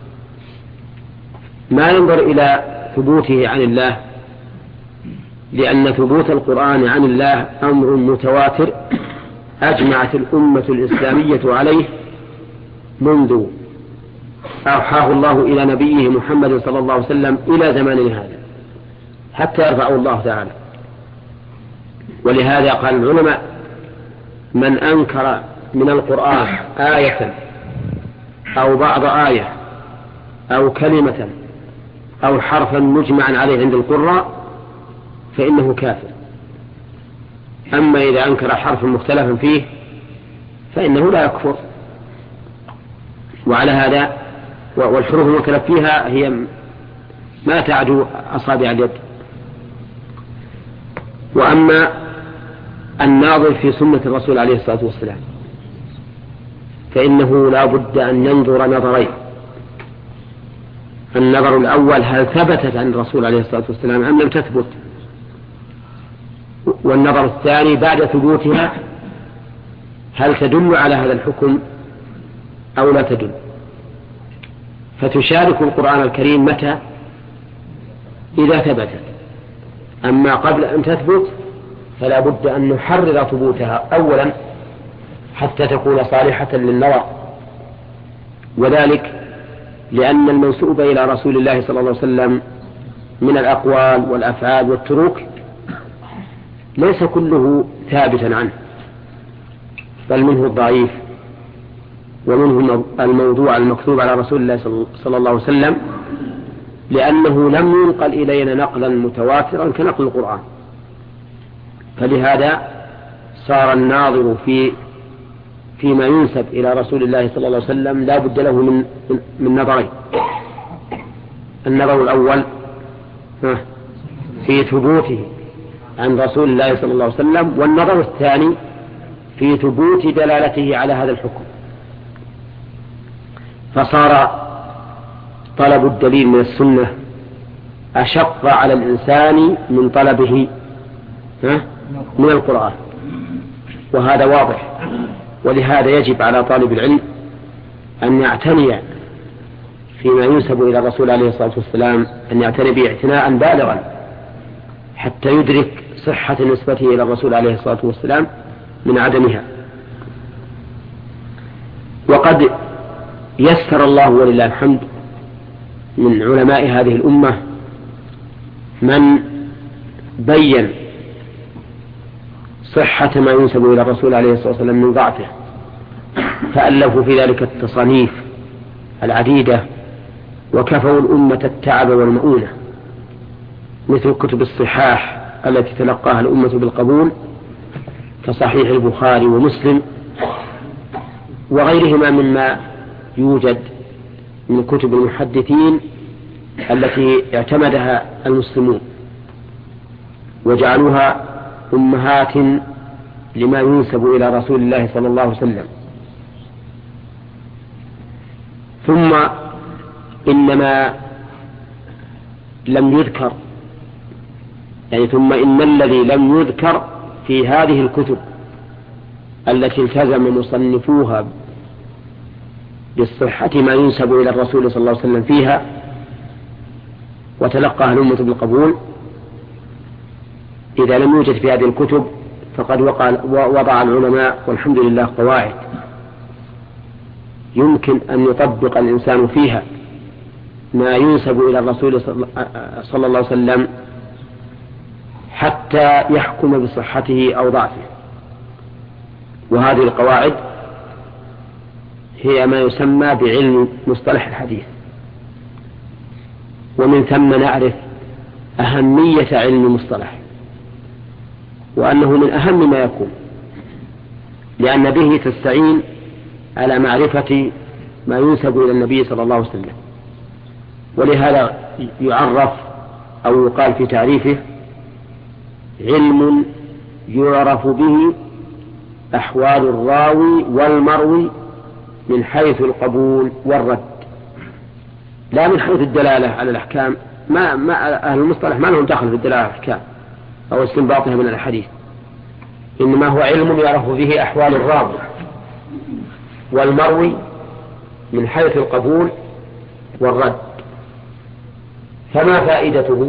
ما ينظر إلى ثبوته عن الله، لأن ثبوت القرآن عن الله أمر متواتر أجمعت الأمة الإسلامية عليه منذ أوحاه الله إلى نبيه محمد صلى الله عليه وسلم إلى زماننا هذا حتى يرفعه الله تعالى. ولهذا قال العلماء: من أنكر من القرآن آية أو بعض آية أو كلمة أو حرفا مجمعا عليه عند القراء فإنه كافر. أما إذا أنكر حرفا مختلفا فيه فإنه لا يكفر. وعلى هذا والحروف المختلف فيها هي ما تعدو أصابع اليد. وأما الناظر في سنة الرسول عليه الصلاة والسلام فإنه لا بد أن ينظر نظرين: النظر الأول هل ثبتت عن الرسول عليه الصلاة والسلام أم لم تثبت، والنظر الثاني بعد ثبوتها هل تدل على هذا الحكم أو لا تدل. فتشارك القرآن الكريم متى؟ إذا ثبتت. أما قبل أن تثبت فلا بد أن نحرر ثبوتها أولا حتى تكون صالحة للنظر، وذلك لأن المنسوب إلى رسول الله صلى الله عليه وسلم من الأقوال والأفعال والتروك ليس كله ثابتا عنه، بل منه الضعيف ومنه الموضوع المكتوب على رسول الله صلى الله عليه وسلم، لأنه لم ينقل إلينا نقلا متواترا كنقل القرآن. فلهذا صار الناظر في فيما ينسب إلى رسول الله صلى الله عليه وسلم لا بد له من من نظرين: النظر الأول في ثبوته عن رسول الله صلى الله عليه وسلم، والنظر الثاني في ثبوت دلالته على هذا الحكم. فصار طلب الدليل من السنة أشق على الإنسان من طلبه من القرآن، وهذا واضح. ولهذا يجب على طالب العلم أن يعتني فيما ينسب إلى الرسول عليه الصلاة والسلام، أن يعتني به اعتناء بالغا حتى يدرك صحة نسبته إلى الرسول عليه الصلاة والسلام من عدمها. وقد يسر الله ولله الحمد من علماء هذه الأمة من بين صحة ما ينسب إلى الرسول عليه الصلاة والسلام من ضعفه، فألفوا في ذلك التصانيف العديدة وكفوا الأمة التعب والمؤونة، مثل كتب الصحاح التي تلقاها الأمة بالقبول كصحيح البخاري ومسلم وغيرهما مما يوجد من كتب المحدثين التي اعتمدها المسلمون وجعلوها أمهات لما ينسب إلى رسول الله صلى الله عليه وسلم. ثم إنما لم يذكر يعني ثم إن الذي لم يذكر في هذه الكتب التي التزم مصنفوها بالصحة ما ينسب إلى الرسول صلى الله عليه وسلم فيها وتلقاها الأمة بالقبول، إذا لم يوجد في هذه الكتب فقد وضع العلماء والحمد لله قواعد يمكن أن يطبق الإنسان فيها ما ينسب إلى الرسول صلى الله عليه وسلم حتى يحكم بصحته أو ضعفه. وهذه القواعد هي ما يسمى بعلم مصطلح الحديث، ومن ثم نعرف أهمية علم المصطلح وأنه من أهم ما يكون، لأن به تستعين على معرفة ما ينسب إلى النبي صلى الله عليه وسلم. ولهذا يعرف أو يقال في تعريفه علم يعرف به أحوال الراوي والمروي من حيث القبول والرد، لا من حيث الدلالة على الأحكام. ما, ما أهل المصطلح ما لهم دخل في الدلالة على الأحكام أو استنباطها من الحديث، إنما هو علم يعرف به أحوال الراوي والمروي من حيث القبول والرد. فما فائدته؟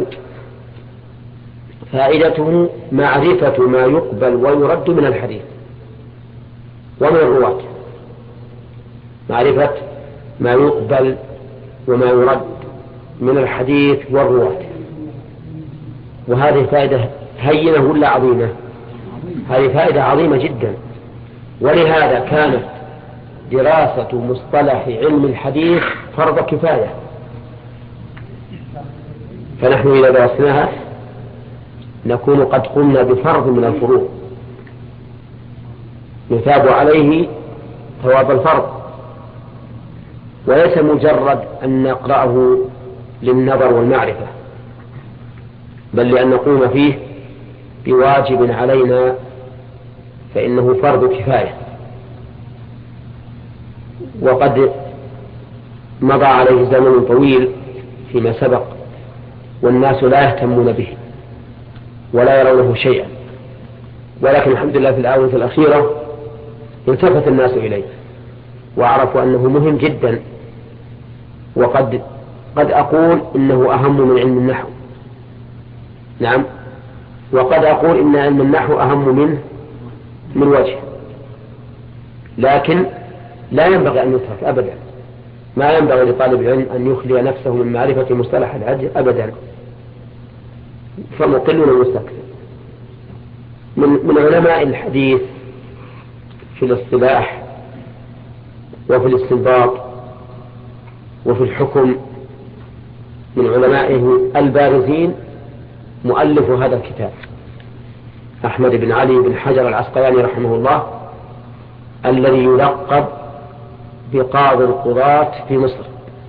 فائدته معرفة ما يقبل ويرد من الحديث ومن الرواة، معرفة ما يقبل وما يرد من الحديث والرواة. وهذه فائدة هينة ولا عظيمة؟ هذه فائدة عظيمة جدا. ولهذا كانت دراسة مصطلح علم الحديث فرض كفاية، فنحن إذا درسناها نكون قد قمنا بفرض من الفروض يثاب عليه ثواب الفرض، وليس مجرد أن نقرأه للنظر والمعرفة، بل لأن نقوم فيه بواجب علينا، فإنه فرض كفاية. وقد مضى عليه زمن طويل فيما سبق والناس لا يهتمون به ولا يرونه شيئا، ولكن الحمد لله في الآونة الأخيرة التفت الناس إليه وعرفوا أنه مهم جدا. وقد قد أقول إنه أهم من علم النحو، نعم، وقد أقول إن علم النحو أهم منه من وجه، لكن لا ينبغي أن يترك أبدا. ما ينبغي لطالب العلم أن يخلي نفسه من معرفة مصطلح الحديث أبدا، فمقل ومستكثر. من, من علماء الحديث في الاصطلاح وفي الاستنباط وفي الحكم من علمائه البارزين مؤلف هذا الكتاب أحمد بن علي بن حجر العسقلاني رحمه الله، الذي يلقب بقاضي القضاة في مصر.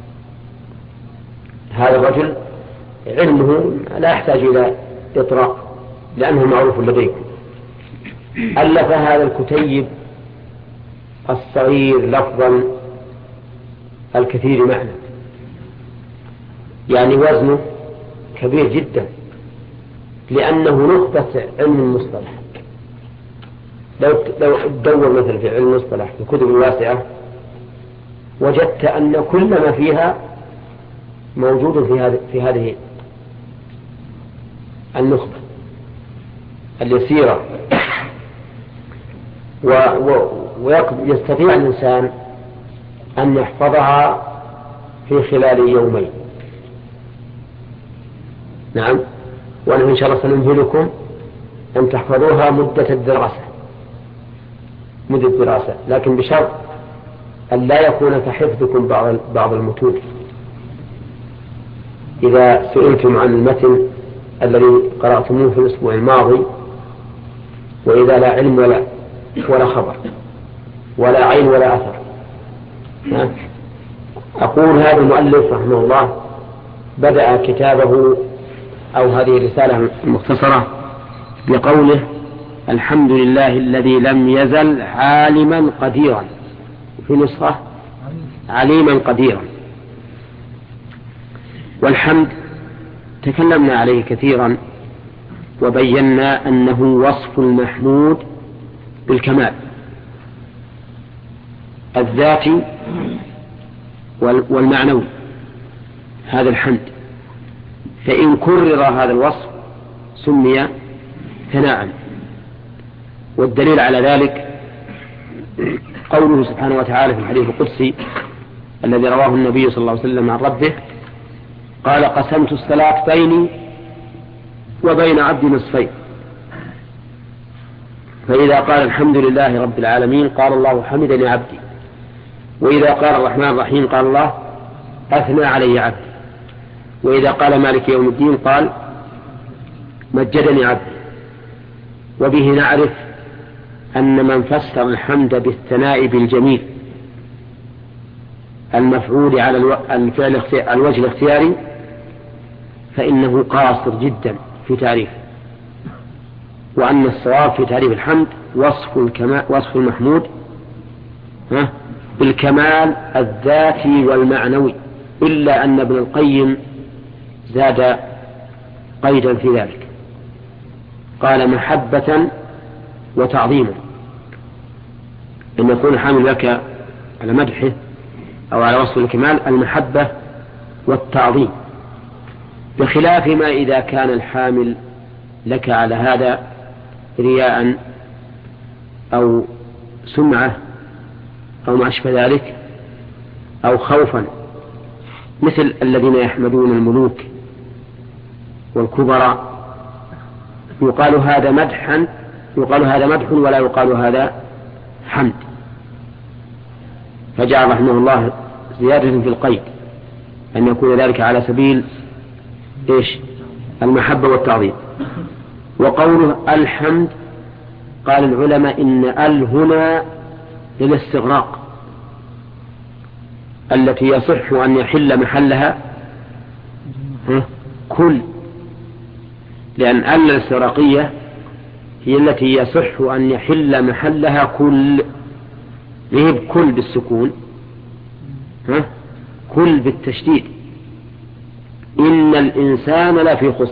هذا الرجل علمه لا يحتاج إلى إطراق لأنه معروف لديكم. ألف هذا الكتيب الصغير لفظا الكثير معنى، يعني وزنه كبير جدا، لأنه نخبة علم المصطلح. لو لو تدور مثلا في علم المصطلح في الكتب الواسعة وجدت أن كل ما فيها موجود في هذه في هذه النخبة اليسيرة، ويستطيع الإنسان أن يحفظها في خلال يومين. نعم، وأنا إن شاء الله سنمهلكم أن تحفظوها مدة الدراسة مدة الدراسة، لكن بشرط أن لا يكون كحفظكم بعض بعض المتون. إذا سئلتم عن المتن الذي قرأتموه في الأسبوع الماضي وإذا لا علم ولا ولا خبر ولا عين ولا أثر، أقول هذا المؤلف رحمه الله بدأ كتابه أو هذه الرسالة المختصرة بقوله: الحمد لله الذي لم يزل عالما قديرا، في نسخة عليما قديرا. والحمد تكلمنا عليه كثيرا وبينا أنه وصف المحمود بالكمال الذاتي والمعنوي، هذا الحمد. فإن كرر هذا الوصف سمي ثناء. والدليل على ذلك قوله سبحانه وتعالى في الحديث القدسي الذي رواه النبي صلى الله عليه وسلم عن ربه: قال: قسمت الصلاة بيني وبين عبدي نصفين. فإذا قال الحمد لله رب العالمين قال الله: حمدني عبدي. وإذا قال الرحمن الرحيم قال الله: أثنى علي عبدي. وإذا قال مالك يوم الدين قال: مجدني عبدي. وبه نعرف أن من فسر الحمد بالثناء بالجميل المفعول على الفعل على الوجه الاختياري فإنه قاصر جدا في تعريفه، وأن الصواب في تعريف الحمد وصف الكمال وصف المحمود بالكمال الذاتي والمعنوي، إلا أن ابن القيم زاد قيدا في ذلك، قال: محبة وتعظيما، أن يكون الحامل لك على مدحه أو على وصف الكمال المحبة والتعظيم، بخلاف ما إذا كان الحامل لك على هذا رياء أو سمعة أو ما أشبه ذلك أو خوفا، مثل الذين يحمدون الملوك والكبراء، يقال هذا مدحا يقال هذا مدح ولا يقال هذا حمد. فجعل رحمه الله زيادة في القيد أن يكون ذلك على سبيل إيش؟ المحبة والتعظيم. وقوله الحمد قال العلماء إن ال هنا للاستغراق التي يصح أن يحل محلها كل، لأن ال الاستغراقية هي التي يصح أن يحل محلها كل، ليه بكل بالسكون ها؟ كل بالتشديد، إن الإنسان لا في خسر،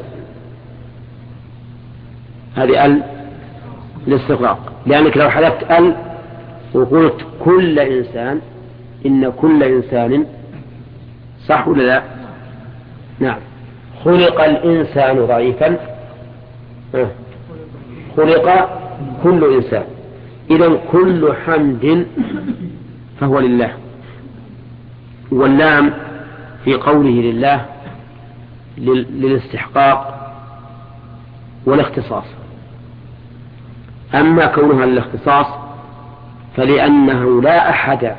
هذه ال الاستغراق، لأنك لو حذفت ال وقلت كل إنسان إن كل إنسان صح ولا لا؟ نعم. خلق الإنسان ضعيفا، خلق كل إنسان، إذن كل حمد فهو لله. واللام في قوله لله للاستحقاق والاختصاص، أما كونها للاختصاص فلأنه لا أحد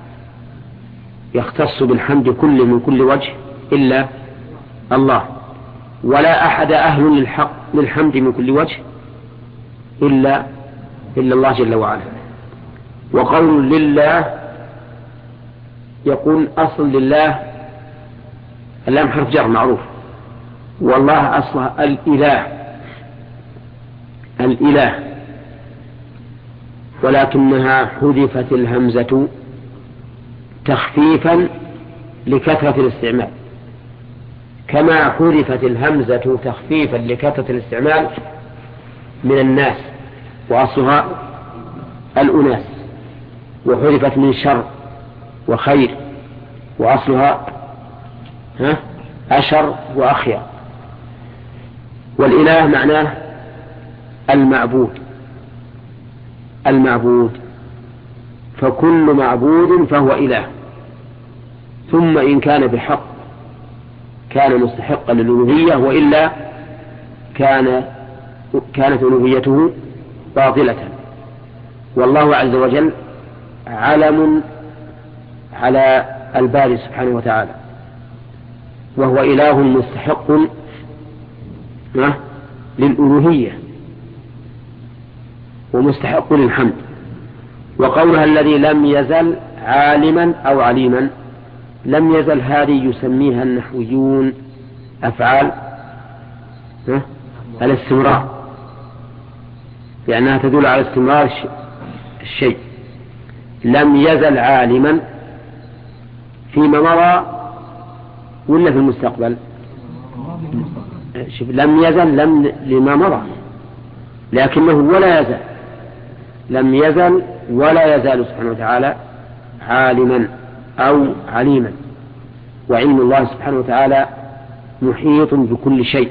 يختص بالحمد كل من كل وجه إلا الله، ولا أحد أهل للحق للحمد من كل وجه إلا إلا الله جل وعلا. وقول لله يقول أصل لله اللام حرف جر معروف، والله أصلها الإله الإله، ولكنها حذفت الهمزة تخفيفا لكثرة الاستعمال، كما حذفت الهمزة تخفيفا لكثرة الاستعمال من الناس وأصلها الأناس، وحذفت من شر وخير وأصلها ها أشر وأخير. والإله معناه المعبود المعبود فكل معبود فهو إله، ثم إن كان بحق كان مستحقا للألوهية، وإلا كان كانت ألوهيته باطلة. والله عز وجل علم على الباري سبحانه وتعالى، وهو إله مستحق للألوهية ومستحق للحمد. وقولها الذي لم يزل عالما أو عليما، لم يزل هذه يسميها النحويون أفعال الاستمرار، لأنها تدل على استمرار الشيء. لم يزل عالما فيما مضى ولا في المستقبل؟ لم يزل لم لما مضى، لكنه ولا يزال، لم يزل ولا يزال سبحانه وتعالى عالما أو عليما. وعلم الله سبحانه وتعالى محيط بكل شيء،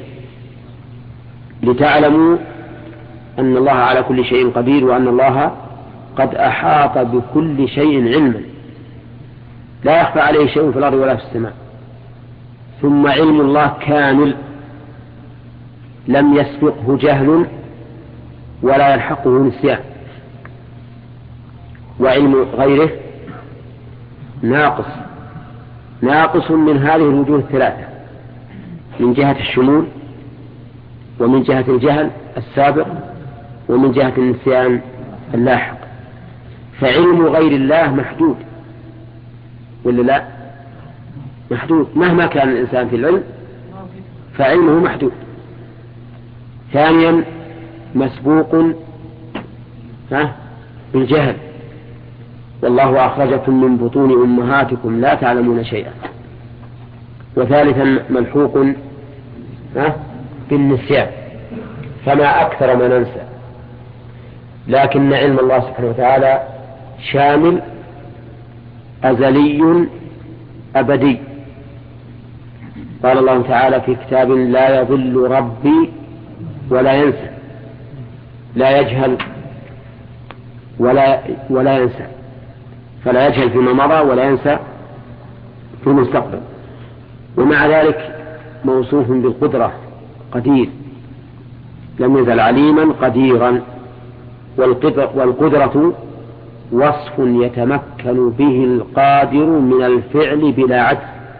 لتعلموا أن الله على كل شيء قدير، وأن الله قد أحاط بكل شيء علما، لا يخفى عليه شيء في الأرض ولا في السماء. ثم علم الله كامل، لم يسبقه جهل ولا يلحقه نسيان. وعلم غيره ناقص، ناقص من هذه الوجوه الثلاثة، من جهة الشمول، ومن جهة الجهل السابق، ومن جهة النسيان اللاحق. فعلم غير الله محدود ولا لا؟ محدود، مهما كان الإنسان في العلم فعلمه محدود. ثانيا مسبوق بالجهل، والله أخرجكم من بطون أمهاتكم لا تعلمون شيئا. وثالثا ملحوق بالنسيان، فما أكثر ما ننسى. لكن علم الله سبحانه وتعالى شامل أزلي أبدي. قال الله تعالى في كتاب لا يضل ربي ولا ينسى، لا يجهل ولا ولا ينسى، فلا يجهل فيما مضى ولا ينسى في المستقبل. ومع ذلك موصوف بالقدرة، قدير، لم يزل عليما قديرا. والقدرة وصف يتمكن به القادر من الفعل بلا عجز.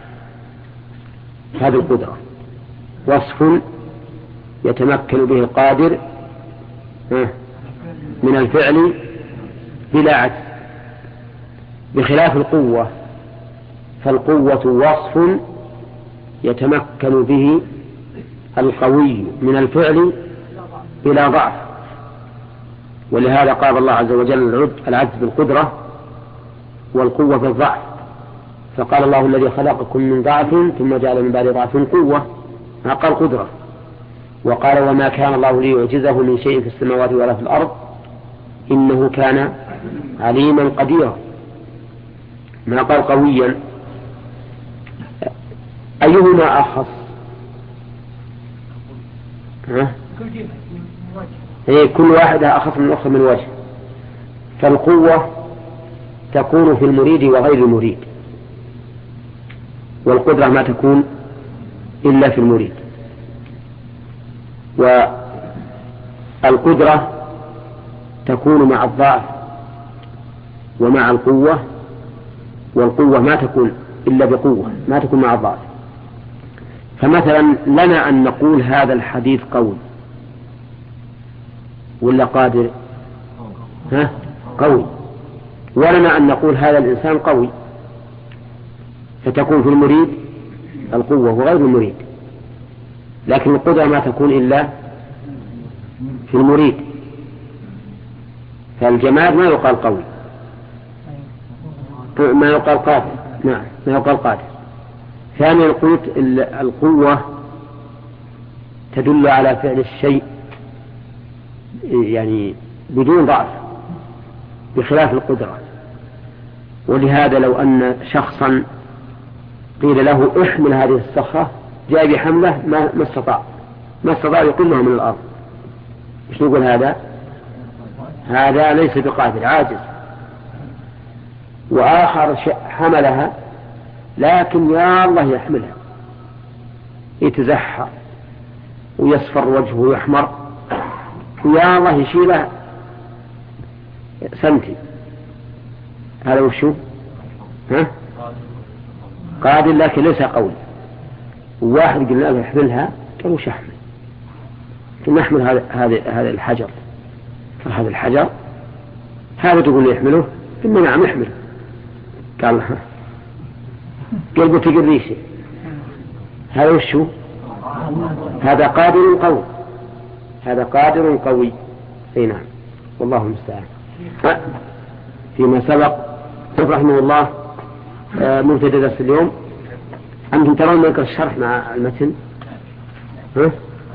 هذه القدرة وصف يتمكن به القادر من الفعل بلا عجز، بخلاف القوة، فالقوة وصف يتمكن به القوي من الفعل بلا ضعف. ولهذا قال الله عز وجل العجز بالقدرة والقوة بالضعف، فقال الله الذي خلقكم من ضعف ثم جعل من بعد ضعف قوة، ما قال قدرة. وقال وما كان الله ليعجزه من شيء في السماوات ولا في الأرض إنه كان عليما قديرا، ما قال قويا. أيهما أخص؟ ها؟ هي كل واحدة أخص من الأخرى من وجه. فالقوة تكون في المريد وغير المريد، والقدرة ما تكون إلا في المريد. والقدرة تكون مع الضعف ومع القوة، والقوة ما تكون إلا بقوة، ما تكون مع الضعف. فمثلا لنا أن نقول هذا الحديث قوي ولا قادر؟ ها؟ قوي. ولنا أن نقول هذا الإنسان قوي، فتكون في المريد القوة وغير المريد. لكن القدرة ما تكون إلا في المريد، فالجماد ما يقال قوي، ما يقال قادر. نعم ما يقال قادر. ثانيا قلت القوة تدل على فعل الشيء يعني بدون ضعف، بخلاف القدرة. ولهذا لو أن شخصا قيل له احمل هذه الصخرة جاء بحمله ما, ما استطاع ما استطاع يقلها من الأرض، مش نقول هذا هذا ليس بقادر، عاجز. وآخر حملها لكن يا الله يحملها، يتزحر ويصفر وجهه ويحمر، ويا الله يشيلها سنتي. هذا وشو؟ ها؟ قادر لكن ليس قول. واحد قلنا له احملها قال وش احمل؟ قلنا احمل هذا هذا هذا الحجر. هذا الحجر هذا تقول لي احمله؟ قلنا نعم احمله. قال ها قلبه تقريشه. هذا وشو؟ هذا قادر قوي. هذا قادر قوي. اي نعم والله المستعان. فيما سبق رحمه الله مبتدأ درس اليوم. أنتم ترون نقرأ الشرح مع المتن؟ ها؟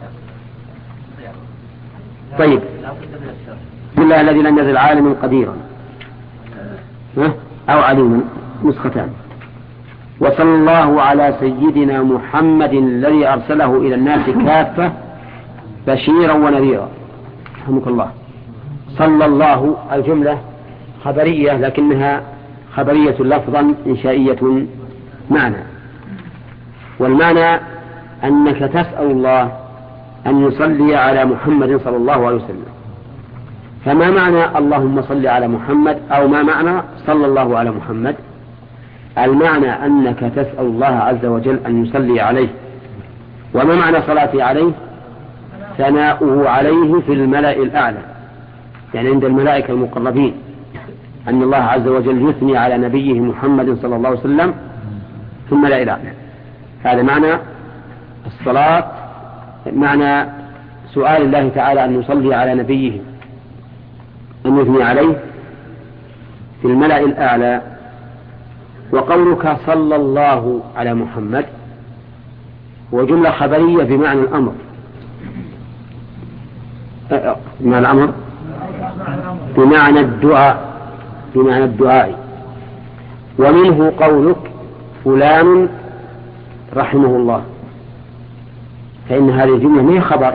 طيب. بسم الله الذي لم يزل عالما قديرا ها؟ أو عليما نسختان. وصلى الله على سيدنا محمد الذي أرسله إلى الناس كافة بشيرا ونذيرا. رحمك الله. صلى الله الجملة خبرية لكنها خبرية لفظا إنشائية معنى. والمعنى أنك تسأل الله أن يصلي على محمد صلى الله عليه وسلم. فما معنى اللهم صل على محمد أو ما معنى صلى الله على محمد؟ المعنى أنك تسأل الله عز وجل أن يصلي عليه. وما معنى صلاتي عليه؟ ثناؤه عليه في الملأ الأعلى، يعني عند الملائكة المقربين، أن الله عز وجل يثني على نبيه محمد صلى الله عليه وسلم في الملأ الأعلى. هذا معنى الصلاة، معنى سؤال الله تعالى أن يصلي على نبيه، أن يثني عليه في الملأ الأعلى. وقولك صلى الله على محمد هو جملة خبرية بمعنى الأمر، بمعنى الأمر بمعنى الدعاء، بمعنى الدعاء. ومنه قولك فلان رحمه الله، فإن هذه الجملة ما هي خبر.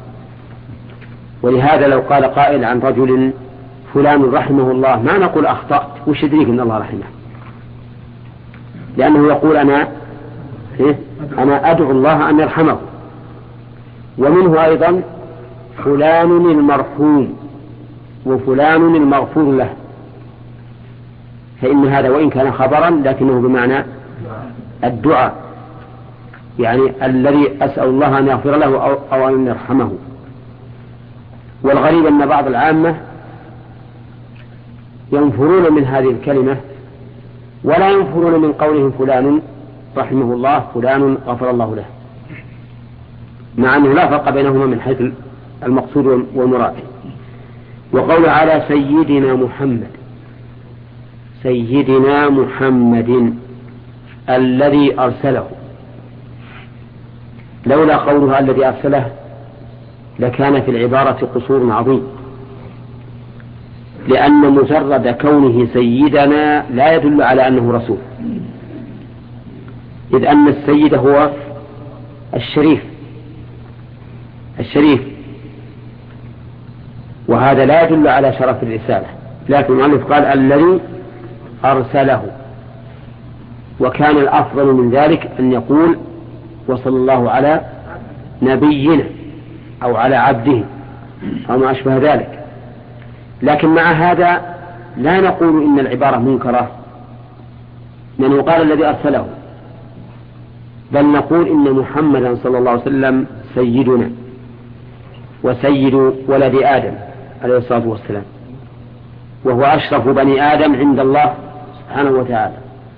ولهذا لو قال قائل عن رجل فلان رحمه الله ما نقول أخطأت، وش يدريك أن الله رحمه؟ لأنه يقول أنا إيه؟ أنا أدعو الله أن يرحمه. ومنه أيضا فلان المرحوم وفلان المغفور له، فإن هذا وإن كان خبرا لكنه بمعنى الدعاء، يعني الذي أسأل الله أن يغفر له أو, أو أن يرحمه. والغريب أن بعض العامة ينفرون من هذه الكلمة ولا ينفرون من قولهم فلان رحمه الله فلان غفر الله له، مع أنه لا فرق بينهما من حيث المقصود والمراد. وقول على سيدنا محمد، سيدنا محمد الذي أرسله، لولا قولها الذي أرسله لكان في العبارة قصور عظيم، لأن مجرد كونه سيدنا لا يدل على أنه رسول، إذ أن السيد هو الشريف الشريف وهذا لا يدل على شرف الرسالة. لكن المؤلف قال الذي أرسله، وكان الأفضل من ذلك أن يقول وصلى الله على نبينا أو على عبده أو ما أشبه ذلك. لكن مع هذا لا نقول إن العبارة منكرة من قال الذي أرسله، بل نقول إن محمدا صلى الله عليه وسلم سيدنا وسيد ولد آدم عليه الصلاة والسلام، وهو أشرف بني آدم عند الله سبحانه وتعالى.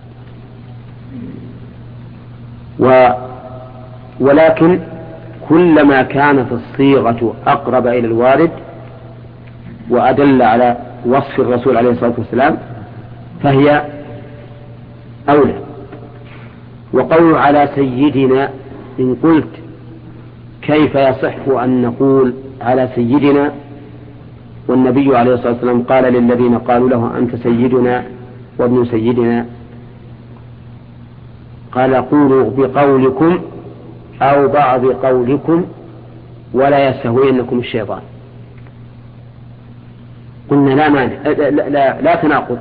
و ولكن كلما كانت الصيغة أقرب إلى الوارد وأدل على وصف الرسول عليه الصلاة والسلام فهي أولى. وقول على سيدنا، إن قلت كيف يصح أن نقول على سيدنا والنبي عليه الصلاة والسلام قال للذين قالوا له أنت سيدنا وابن سيدنا، قال قولوا بقولكم أو بعض قولكم ولا يستهوينكم الشيطان. قلنا لا مانع، لا, لا, لا تناقض،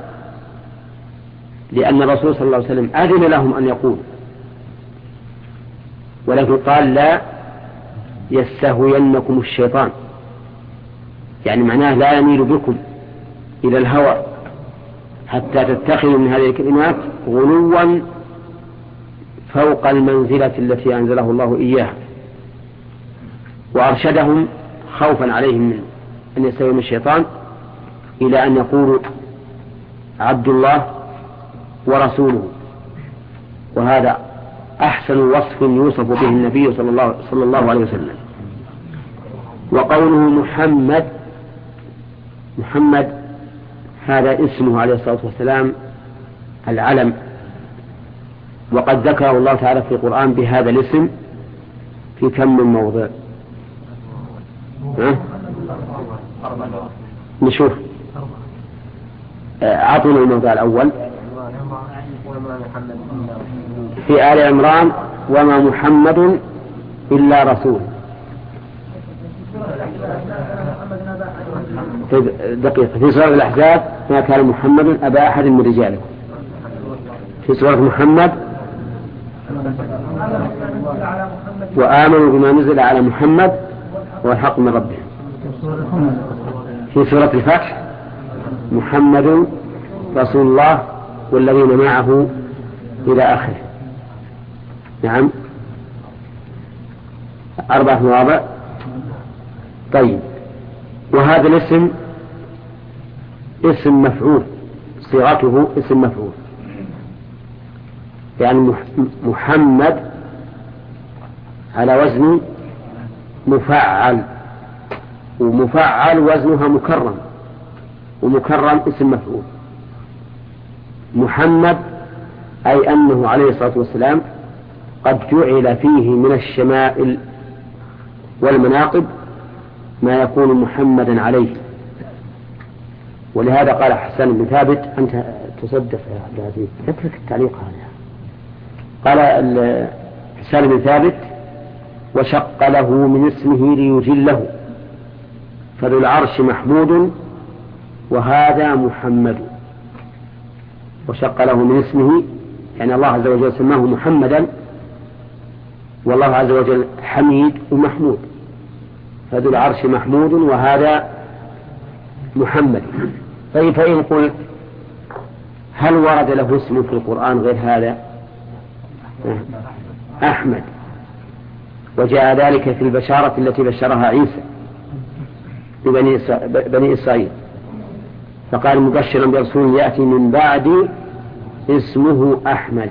لأن الرسول صلى الله عليه وسلم أذن لهم أن يقولوا، ولكن قال لا يستهوينكم الشيطان، يعني معناه لا يميل بكم إلى الهوى حتى تتخذوا من هذه الكلمات غلوا فوق المنزلة التي أنزله الله إياها. وأرشدهم خوفا عليهم من أن يستوي من الشيطان إلى أن يقولوا عبد الله ورسوله، وهذا أحسن وصف يوصف به النبي صلى الله, صلى الله عليه وسلم. وقوله محمد، محمد هذا اسمه عليه الصلاة والسلام العلم، وقد ذكره الله تعالى في القرآن بهذا الاسم في كم من موضع. ها؟ نشوف أعطنا الموضع الأول في آل عمران وما محمد إلا رسول. دقيقة في سورة الأحزاب ما كان محمد أبا أحد من رجالكم. في سورة محمد وآمنوا بما نزل على محمد والحق من ربهم. في سورة الفتح محمد رسول الله والذين معه إلى آخره. نعم أربعة مواضع. طيب، وهذا الاسم اسم مفعول، صيغته اسم مفعول، يعني محمد على وزن مفعل، ومفعل وزنها مكرم، ومكرم اسم مفعول. محمد أي أنه عليه الصلاة والسلام قد جعل فيه من الشمائل والمناقب ما يكون محمدا عليه. ولهذا قال حسان بن ثابت، أنت تصدق يا عبد العزيز اترك التعليق هذا. قال حسان بن ثابت وشق له من اسمه ليجله فذو العرش محمود وهذا محمد. وشق له من اسمه يعني الله عز وجل سماه محمدا، والله عز وجل حميد ومحمود، فذو العرش محمود وهذا محمد. طيب، فإن قلت هل ورد له اسم في القرآن غير هذا؟ أحمد، وجاء ذلك في البشارة التي بشرها عيسى بني إسرائيل، فقال مبشرا برسول يأتي من بعد اسمه أحمد.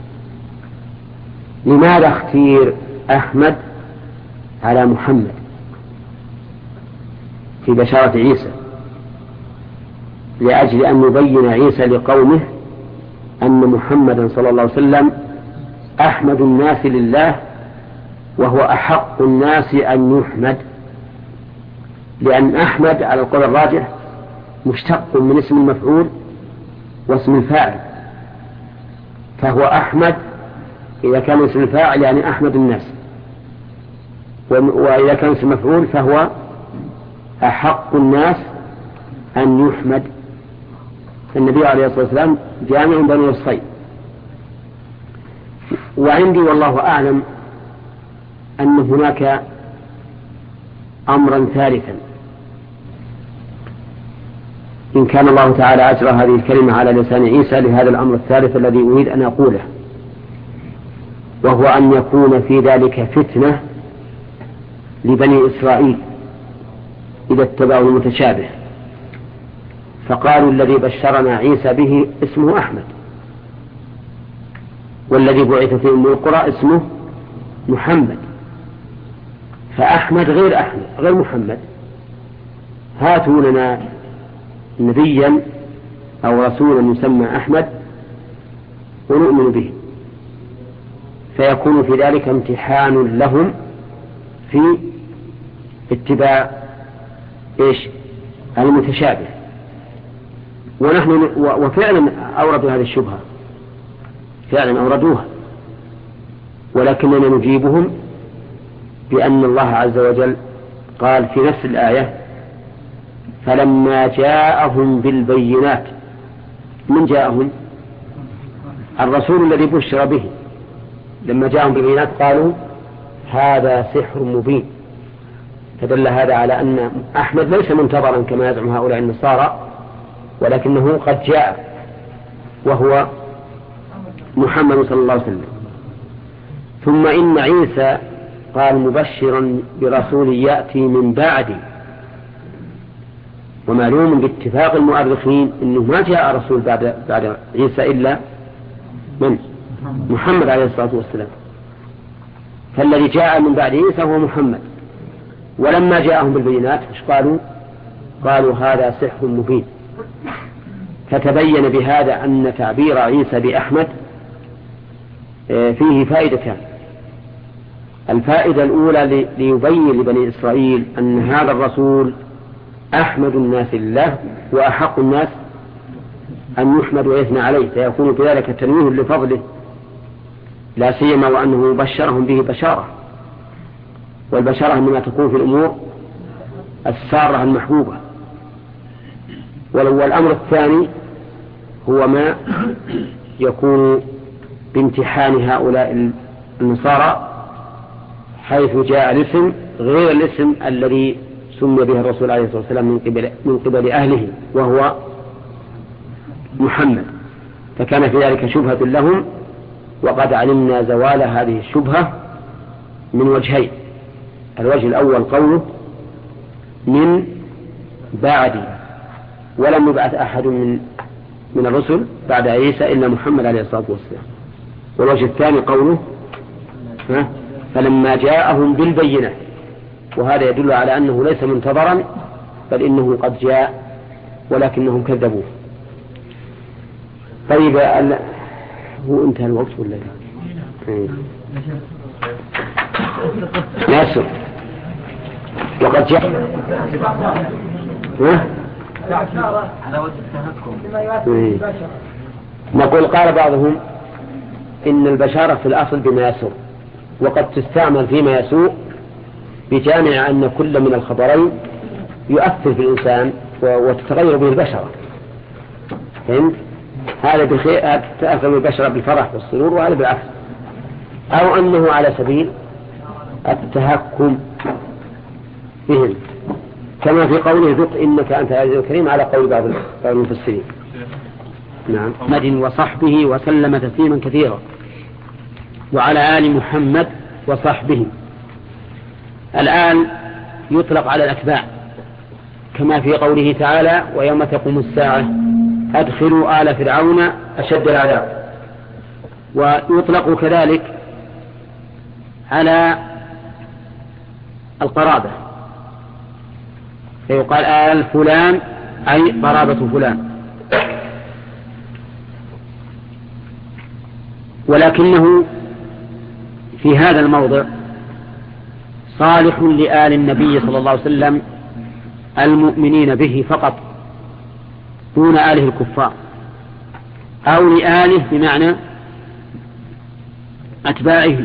لماذا اختير أحمد على محمد في بشارة عيسى؟ لأجل أن يبين عيسى لقومه أن محمدا صلى الله عليه وسلم أحمد الناس لله وهو أحق الناس أن يحمد، لأن أحمد على القول الراجح مشتق من اسم المفعول واسم الفاعل، فهو أحمد إذا كان اسم الفاعل يعني أحمد الناس، وإذا كان اسم المفعول فهو أحق الناس أن يحمد. النبي عليه الصلاة والسلام جامع بني الصيد. وعندي والله أعلم أن هناك أمرا ثالثا، إن كان الله تعالى أجرى هذه الكلمة على لسان عيسى لهذا الأمر الثالث الذي أريد أن أقوله، وهو أن يكون في ذلك فتنة لبني إسرائيل إذا اتبعوا المتشابه، فقالوا الذي بشرنا عيسى به اسمه أحمد، والذي بعث في أم القرى اسمه محمد، فأحمد غير أحمد غير محمد. هاتوا لنا نبيا أو رسولا يسمى أحمد ونؤمن به، فيكون في ذلك امتحان لهم في اتباع إيش المتشابه. ونحن وفعلا أوردوا هذه الشبهة، فعلا أوردوها، ولكننا نجيبهم بأن الله عز وجل قال في نفس الآية فلما جاءهم بالبينات. من جاءهم؟ الرسول الذي بشر به، لما جاءهم بالبينات قالوا هذا سحر مبين، فدل هذا على أن أحمد ليس منتظرا كما يزعم هؤلاء النصارى، ولكنه قد جاء وهو محمد صلى الله عليه وسلم. ثم إن عيسى قال مبشرا برسول يأتي من بعدي، ومعلوم باتفاق المؤرخين أنه ما جاء رسول بعد, بعد عيسى إلا من؟ محمد عليه الصلاة والسلام. فالذي جاء من بعد عيسى هو محمد. ولما جاءهم بالبينات مش قالوا؟ قالوا هذا سحر مبين. فتبين بهذا أن تعبير عيسى بأحمد فيه فائدتان. الفائدة الأولى ليبين لبني إسرائيل أن هذا الرسول أحمد الناس لله وأحق الناس أن يحمد ويثنى عليه، فيكون بذلك تنويه لفضله، لا سيما وأنه بشرهم به بشارة، والبشارة مما تكون في الأمور السارة المحبوبة. والأمر الثاني هو ما يكون بامتحان هؤلاء النصارى، حيث جاء الاسم غير الاسم الذي سمي به الرسول عليه الصلاة والسلام من قبل, من قبل أهله وهو محمد، فكان في ذلك شبهة لهم. وقد علمنا زوال هذه الشبهة من وجهين. الوجه الأول قوله من بعد، ولم يبعث أحد من من الرسل بعد عيسى إلا محمد عليه الصلاة والسلام. والوجه الثاني قوله فلما جاءهم بالبينات، وهذا يدل على أنه ليس منتظرا بل إنه قد جاء ولكنهم كذبوه. طيب هو انتهى الوقت ولا لا؟ ناصر وقد جاء على وجه التهكم. نقول قال بعضهم إن البشارة في الأصل بما يسوء، وقد تستعمل فيما يسوء بجامع أن كل من الخبرين يؤثر في الإنسان وتتغير به البشرة. فهمت؟ هذا بالخير تأثر بالبشرة بالفرح والسرور، وهذا بالعكس. أو أنه على سبيل التهكم بهم، كما في قوله ذق إنك أنت العزيز الكريم على قول بعض المفسرين. نعم. محمد وصحبه وسلم تسليما كثيرا، وعلى آل محمد وصحبه. الآن يطلق على الأتباع، كما في قوله تعالى ويوم تقوم الساعة أدخلوا آل فرعون أشد العذاب. ويطلق كذلك على القرابة، فيقال آل فلان أي قرابة فلان. ولكنه في هذا الموضع صالح لآل النبي صلى الله عليه وسلم المؤمنين به فقط دون آله الكفار، أو لآله بمعنى أتباعه.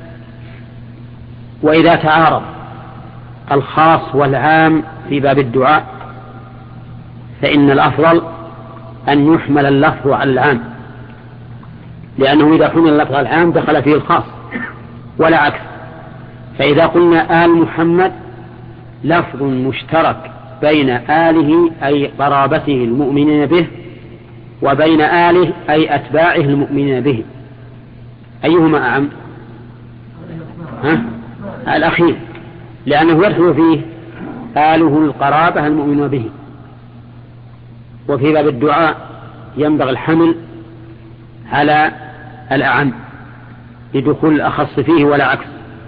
وإذا تعارض الخاص والعام في باب الدعاء فإن الأفضل أن يحمل اللفظ على العام، لأنه إذا حمل اللفظ على العام دخل فيه الخاص ولا عكس. فإذا قلنا آل محمد لفظ مشترك بين آله أي قرابته المؤمنين به وبين آله أي أتباعه المؤمنين به، أيهما أعم؟ ها؟ الأخير، لأنه يدخل فيه آله القرابة المؤمنون به. وفي باب الدعاء ينبغي الحمل على الأعم لدخول الأخص فيه ولا عكس.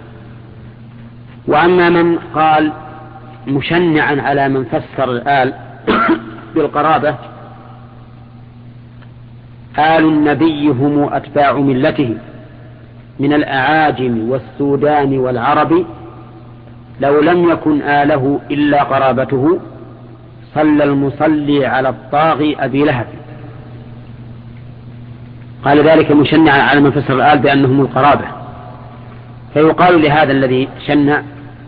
وأما من قال مشنعا على من فسر الآل بالقرابة آل النبي هم أتباع ملته من الأعاجم والسودان والعرب، لو لم يكن آله إلا قرابته صلى المصلي على الطاغي أبي لهب. قال ذلك مشنعا على من فسر الآل بأنهم القرابة. فيقال لهذا الذي شنع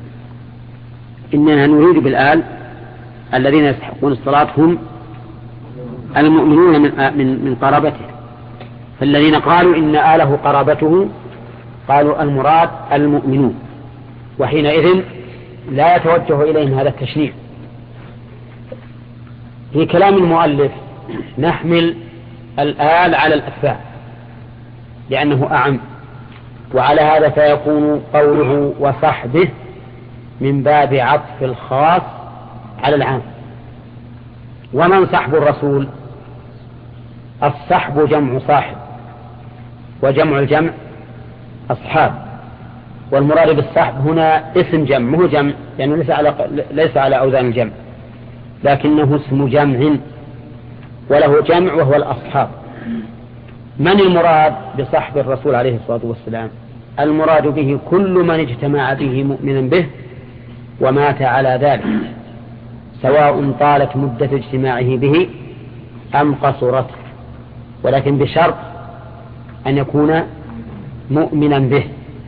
إننا نريد بالآل الذين يستحقون الصلاة هم المؤمنون من, من, من قرابته. فالذين قالوا إن آله قرابته قالوا المراد المؤمنون، وحينئذ لا يتوجه إليهم هذا التشنيع. في كلام المؤلف نحمل الآل على الأتباع لأنه أعم، وعلى هذا فيكون قوله وصحبه من باب عطف الخاص على العام. ومن صحب الرسول؟ الصحب جمع صاحب، وجمع الجمع أصحاب، والمراد بالصحب هنا اسم جمع، مو جمع يعني ليس على ليس على أوزان الجمع، لكنه اسم جمع وله جمع وهو الأصحاب. من المراد بصحب الرسول عليه الصلاة والسلام؟ المراد به كل من اجتمع به مؤمنا به ومات على ذلك، سواء طالت مدة اجتماعه به أم قصرت، ولكن بشرط أن يكون مؤمنا به.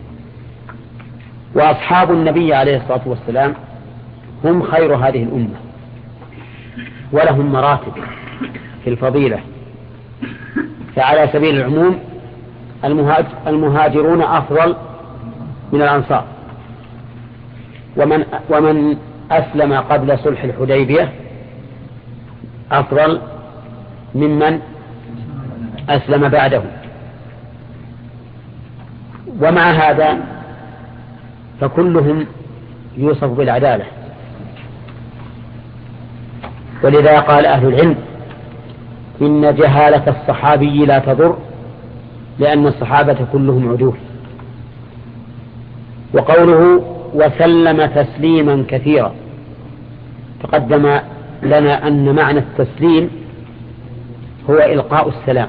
وأصحاب النبي عليه الصلاة والسلام هم خير هذه الأمة، ولهم مراتب في الفضيلة. فعلى سبيل العموم المهاجرون أفضل من الأنصار، ومن, ومن أسلم قبل صلح الحديبية أفضل ممن أسلم بعده. ومع هذا فكلهم يوصف بالعدالة، ولذا قال أهل العلم إن جهالة الصحابي لا تضر، لأن الصحابة كلهم عدول. وقوله وسلم تسليما كثيرا، تقدم لنا أن معنى التسليم هو إلقاء السلام،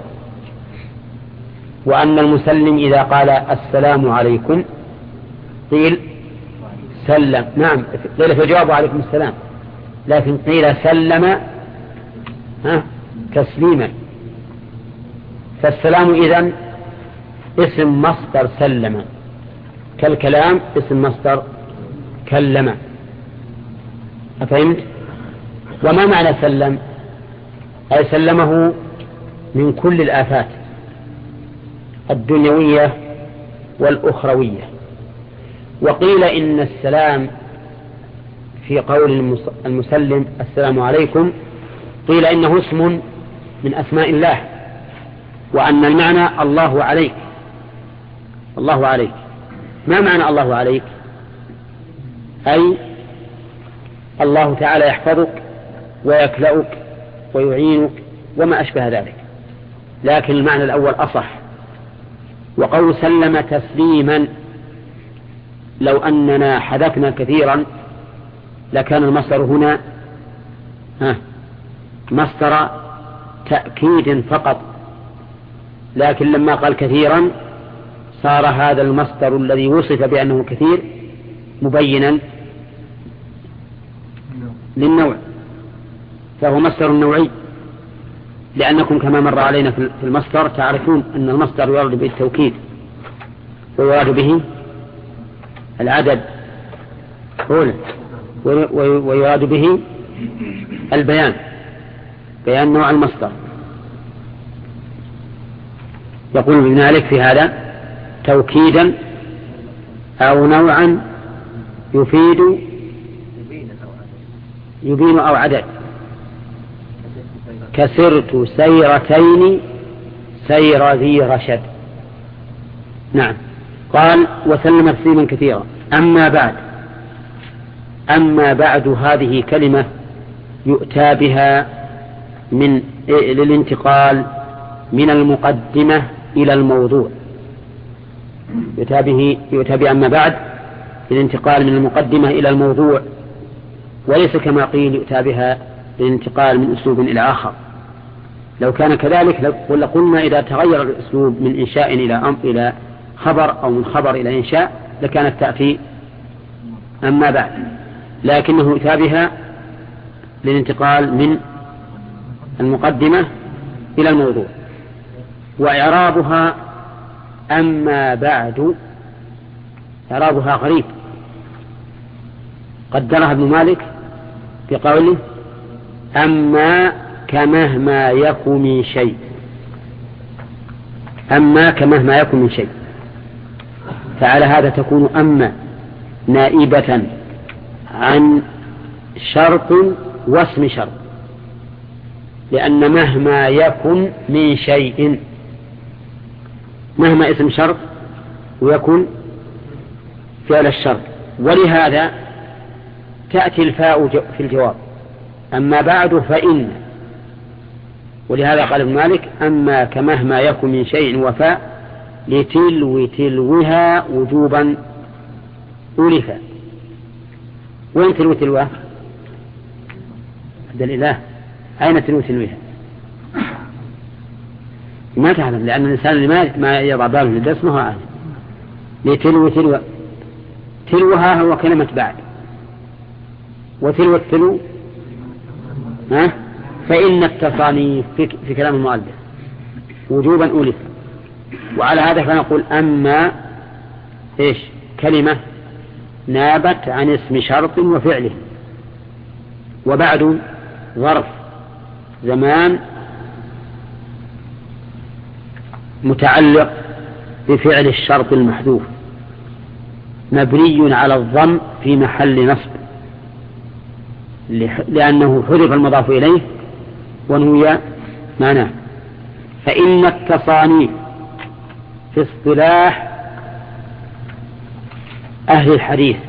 وأن المسلم إذا قال السلام عليكم قيل سلم، نعم قيل في الجواب عليكم السلام، لكن قيل سلم ها تسليما. فالسلام إذن اسم مصدر سلم، كالكلام اسم مصدر كلم. أفهمت؟ وما معنى سلم؟ أي سلمه من كل الآفات الدنيوية والأخروية. وقيل إن السلام في قول المسلم السلام عليكم قيل إنه اسم من أسماء الله، وأن المعنى الله عليك، الله عليك. ما معنى الله عليك؟ أي الله تعالى يحفظك ويكلأك ويعينك وما أشبه ذلك، لكن المعنى الأول أصح. وقول سلم تسليما لو أننا حذفنا كثيرا لكان المصدر هنا ها مصدر تأكيد فقط، لكن لما قال كثيرا صار هذا المصدر الذي وصف بأنه كثير مبينا للنوع، فهو مصدر نوعي، لأنكم كما مر علينا في المصدر تعرفون أن المصدر يراد به التوكيد ويراد به العدد ويراد به البيان، بيان نوع المصدر. يقول ابن مالك في هذا توكيدا أو نوعا يفيد يبين أو عدد، كسرت سيرتين سير ذي رشد. نعم. قال وسلم تسليما كثيرا. أما بعد أما بعد هذه كلمة يؤتى بها من للانتقال من المقدمة إلى الموضوع، يؤتى به يؤتى بأما بعد للانتقال من المقدمة إلى الموضوع، وليس كما قيل يؤتى بها للانتقال من أسلوب إلى آخر. لو كان كذلك لقلنا إذا تغير الأسلوب من إنشاء إلى أمر إلى خبر أو من خبر إلى إنشاء لكانت تأتي أما بعد، لكنه يؤتى بها للانتقال من المقدمة إلى الموضوع. وإعرابها أما بعد إعرابها غريب، قدرها ابن مالك بقوله أما كمهما يكن من شيء، أما كمهما يكن من شيء، فعلى هذا تكون أما نائبة عن شرط واسم شرط، لأن مهما يكن من شيء، مهما اسم شرط ويكن فعل الشرط، ولهذا تأتي الفاء في الجواب. أما بعد فإن، ولهذا قال ابن مالك: أما كمهما يكن من شيء وفاء لتلو تلوها وجوبا ألفا. وين تلو تلوها؟ عند الإله. أين تلو تلوها؟ ما تعلم، لأن الإنسان اللي ما يضع باله للدرس ما هو عارف. لتلو تلوها، تلوها هو كلمة بعد، وتلو التلو ها فإن التصانيف في كلام المؤلف وجوبا ألف. وعلى هذا فنقول: أما إيش كلمة نابت عن اسم شرط وفعله، وبعد ظرف زمان متعلق بفعل الشرط المحذوف مبني على الضم في محل نصب، لأنه حذف المضاف إليه ونوي معناه. فإن التصانيف في اصطلاح أهل الحديث،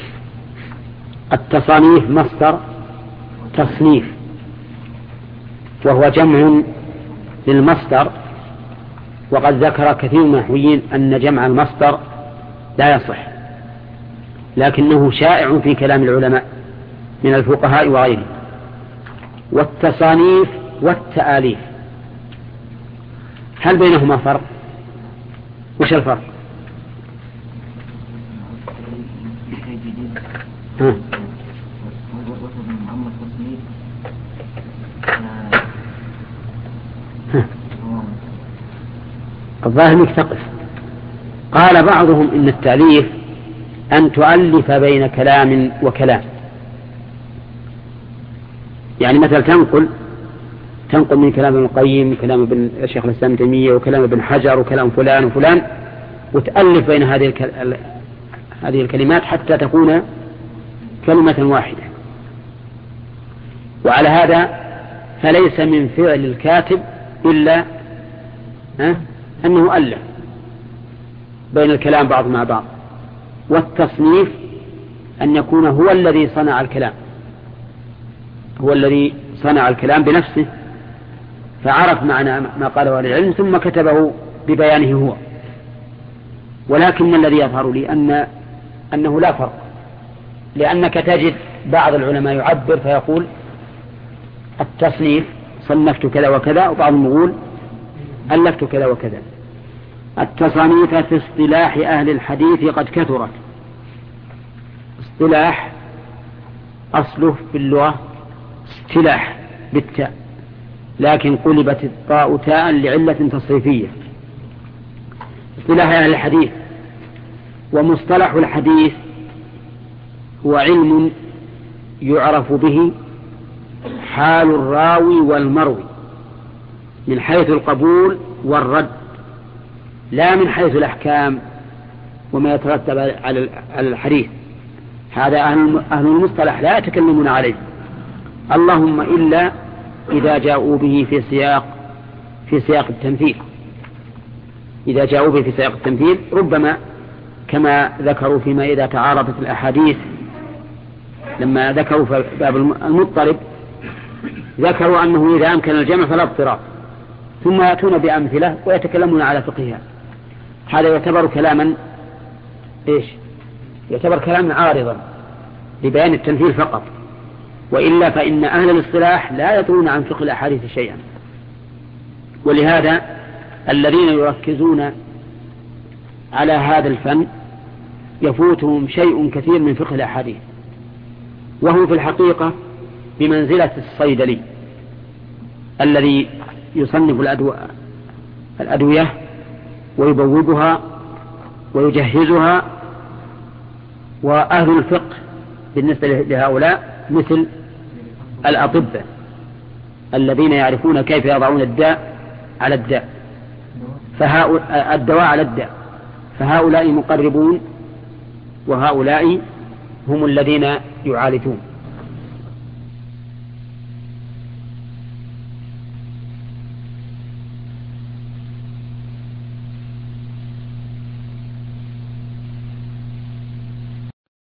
التصانيف مصدر تصنيف، وهو جمع للمصدر، وقد ذكر كثير من النحويين أن جمع المصدر لا يصح، لكنه شائع في كلام العلماء من الفقهاء وغيرهم. والتصانيف والتآليف هل بينهما فرق؟ وش الفرق؟ ها. ها. الظاهر انك تقف. قال بعضهم إن التأليف أن تؤلف بين كلام وكلام، يعني مثلا تنقل تنقل من كلام ابن القيم وكلام ابن الشيخ الإسلام ابن تيمية وكلام ابن حجر وكلام فلان وفلان، وتألف بين هذه هذه الكلمات حتى تكون كلمة واحدة. وعلى هذا فليس من فعل الكاتب إلا أنه ألف بين الكلام بعض مع بعض. والتصنيف أن يكون هو الذي صنع الكلام، هو الذي صنع الكلام بنفسه، فعرف معنى ما قاله أهل العلم ثم كتبه ببيانه هو. ولكن الذي يظهر لي أن أنه لا فرق، لأنك تجد بعض العلماء يعبر فيقول التصنيف صنفت كذا وكذا، وبعضهم يقول ألفت كذا وكذا. التصانيف في اصطلاح أهل الحديث قد كثرت. اصطلاح أصله في اللغة اصطلاح بالتاء، لكن قلبت الطاء تاء لعلة تصريفية. اصطلاح أهل الحديث. ومصطلح الحديث هو علم يعرف به حال الراوي والمروي من حيث القبول والرد، لا من حيث الأحكام وما يترتب على الحديث. هذا أهل المصطلح لا يتكلمون عليه، اللهم إلا إذا جاءوا به في سياق في سياق التمثيل. إذا جاءوا به في سياق التمثيل ربما كما ذكروا فيما إذا تعارضت الأحاديث، لما ذكروا في باب المضطرب ذكروا أنه إذا أمكن الجمع فلا اضطراب، ثم يأتون بأمثلة ويتكلمون على فقهها. هذا يعتبر كلاما إيش؟ يعتبر كلاما عارضا لبيان التمثيل فقط، وإلا فإن أهل الاصطلاح لا يدرون عن فقه الأحاديث شيئا. ولهذا الذين يركزون على هذا الفن يفوتهم شيء كثير من فقه الأحاديث، وهو في الحقيقة بمنزلة الصيدلي الذي يصنف الأدوية ويبوبها ويجهزها. وأهل الفقه بالنسبة لهؤلاء مثل الأطباء الذين يعرفون كيف يضعون الداء على الداء، فهؤلاء الدواء على الداء، فهؤلاء مقربون وهؤلاء هم الذين يعالجون.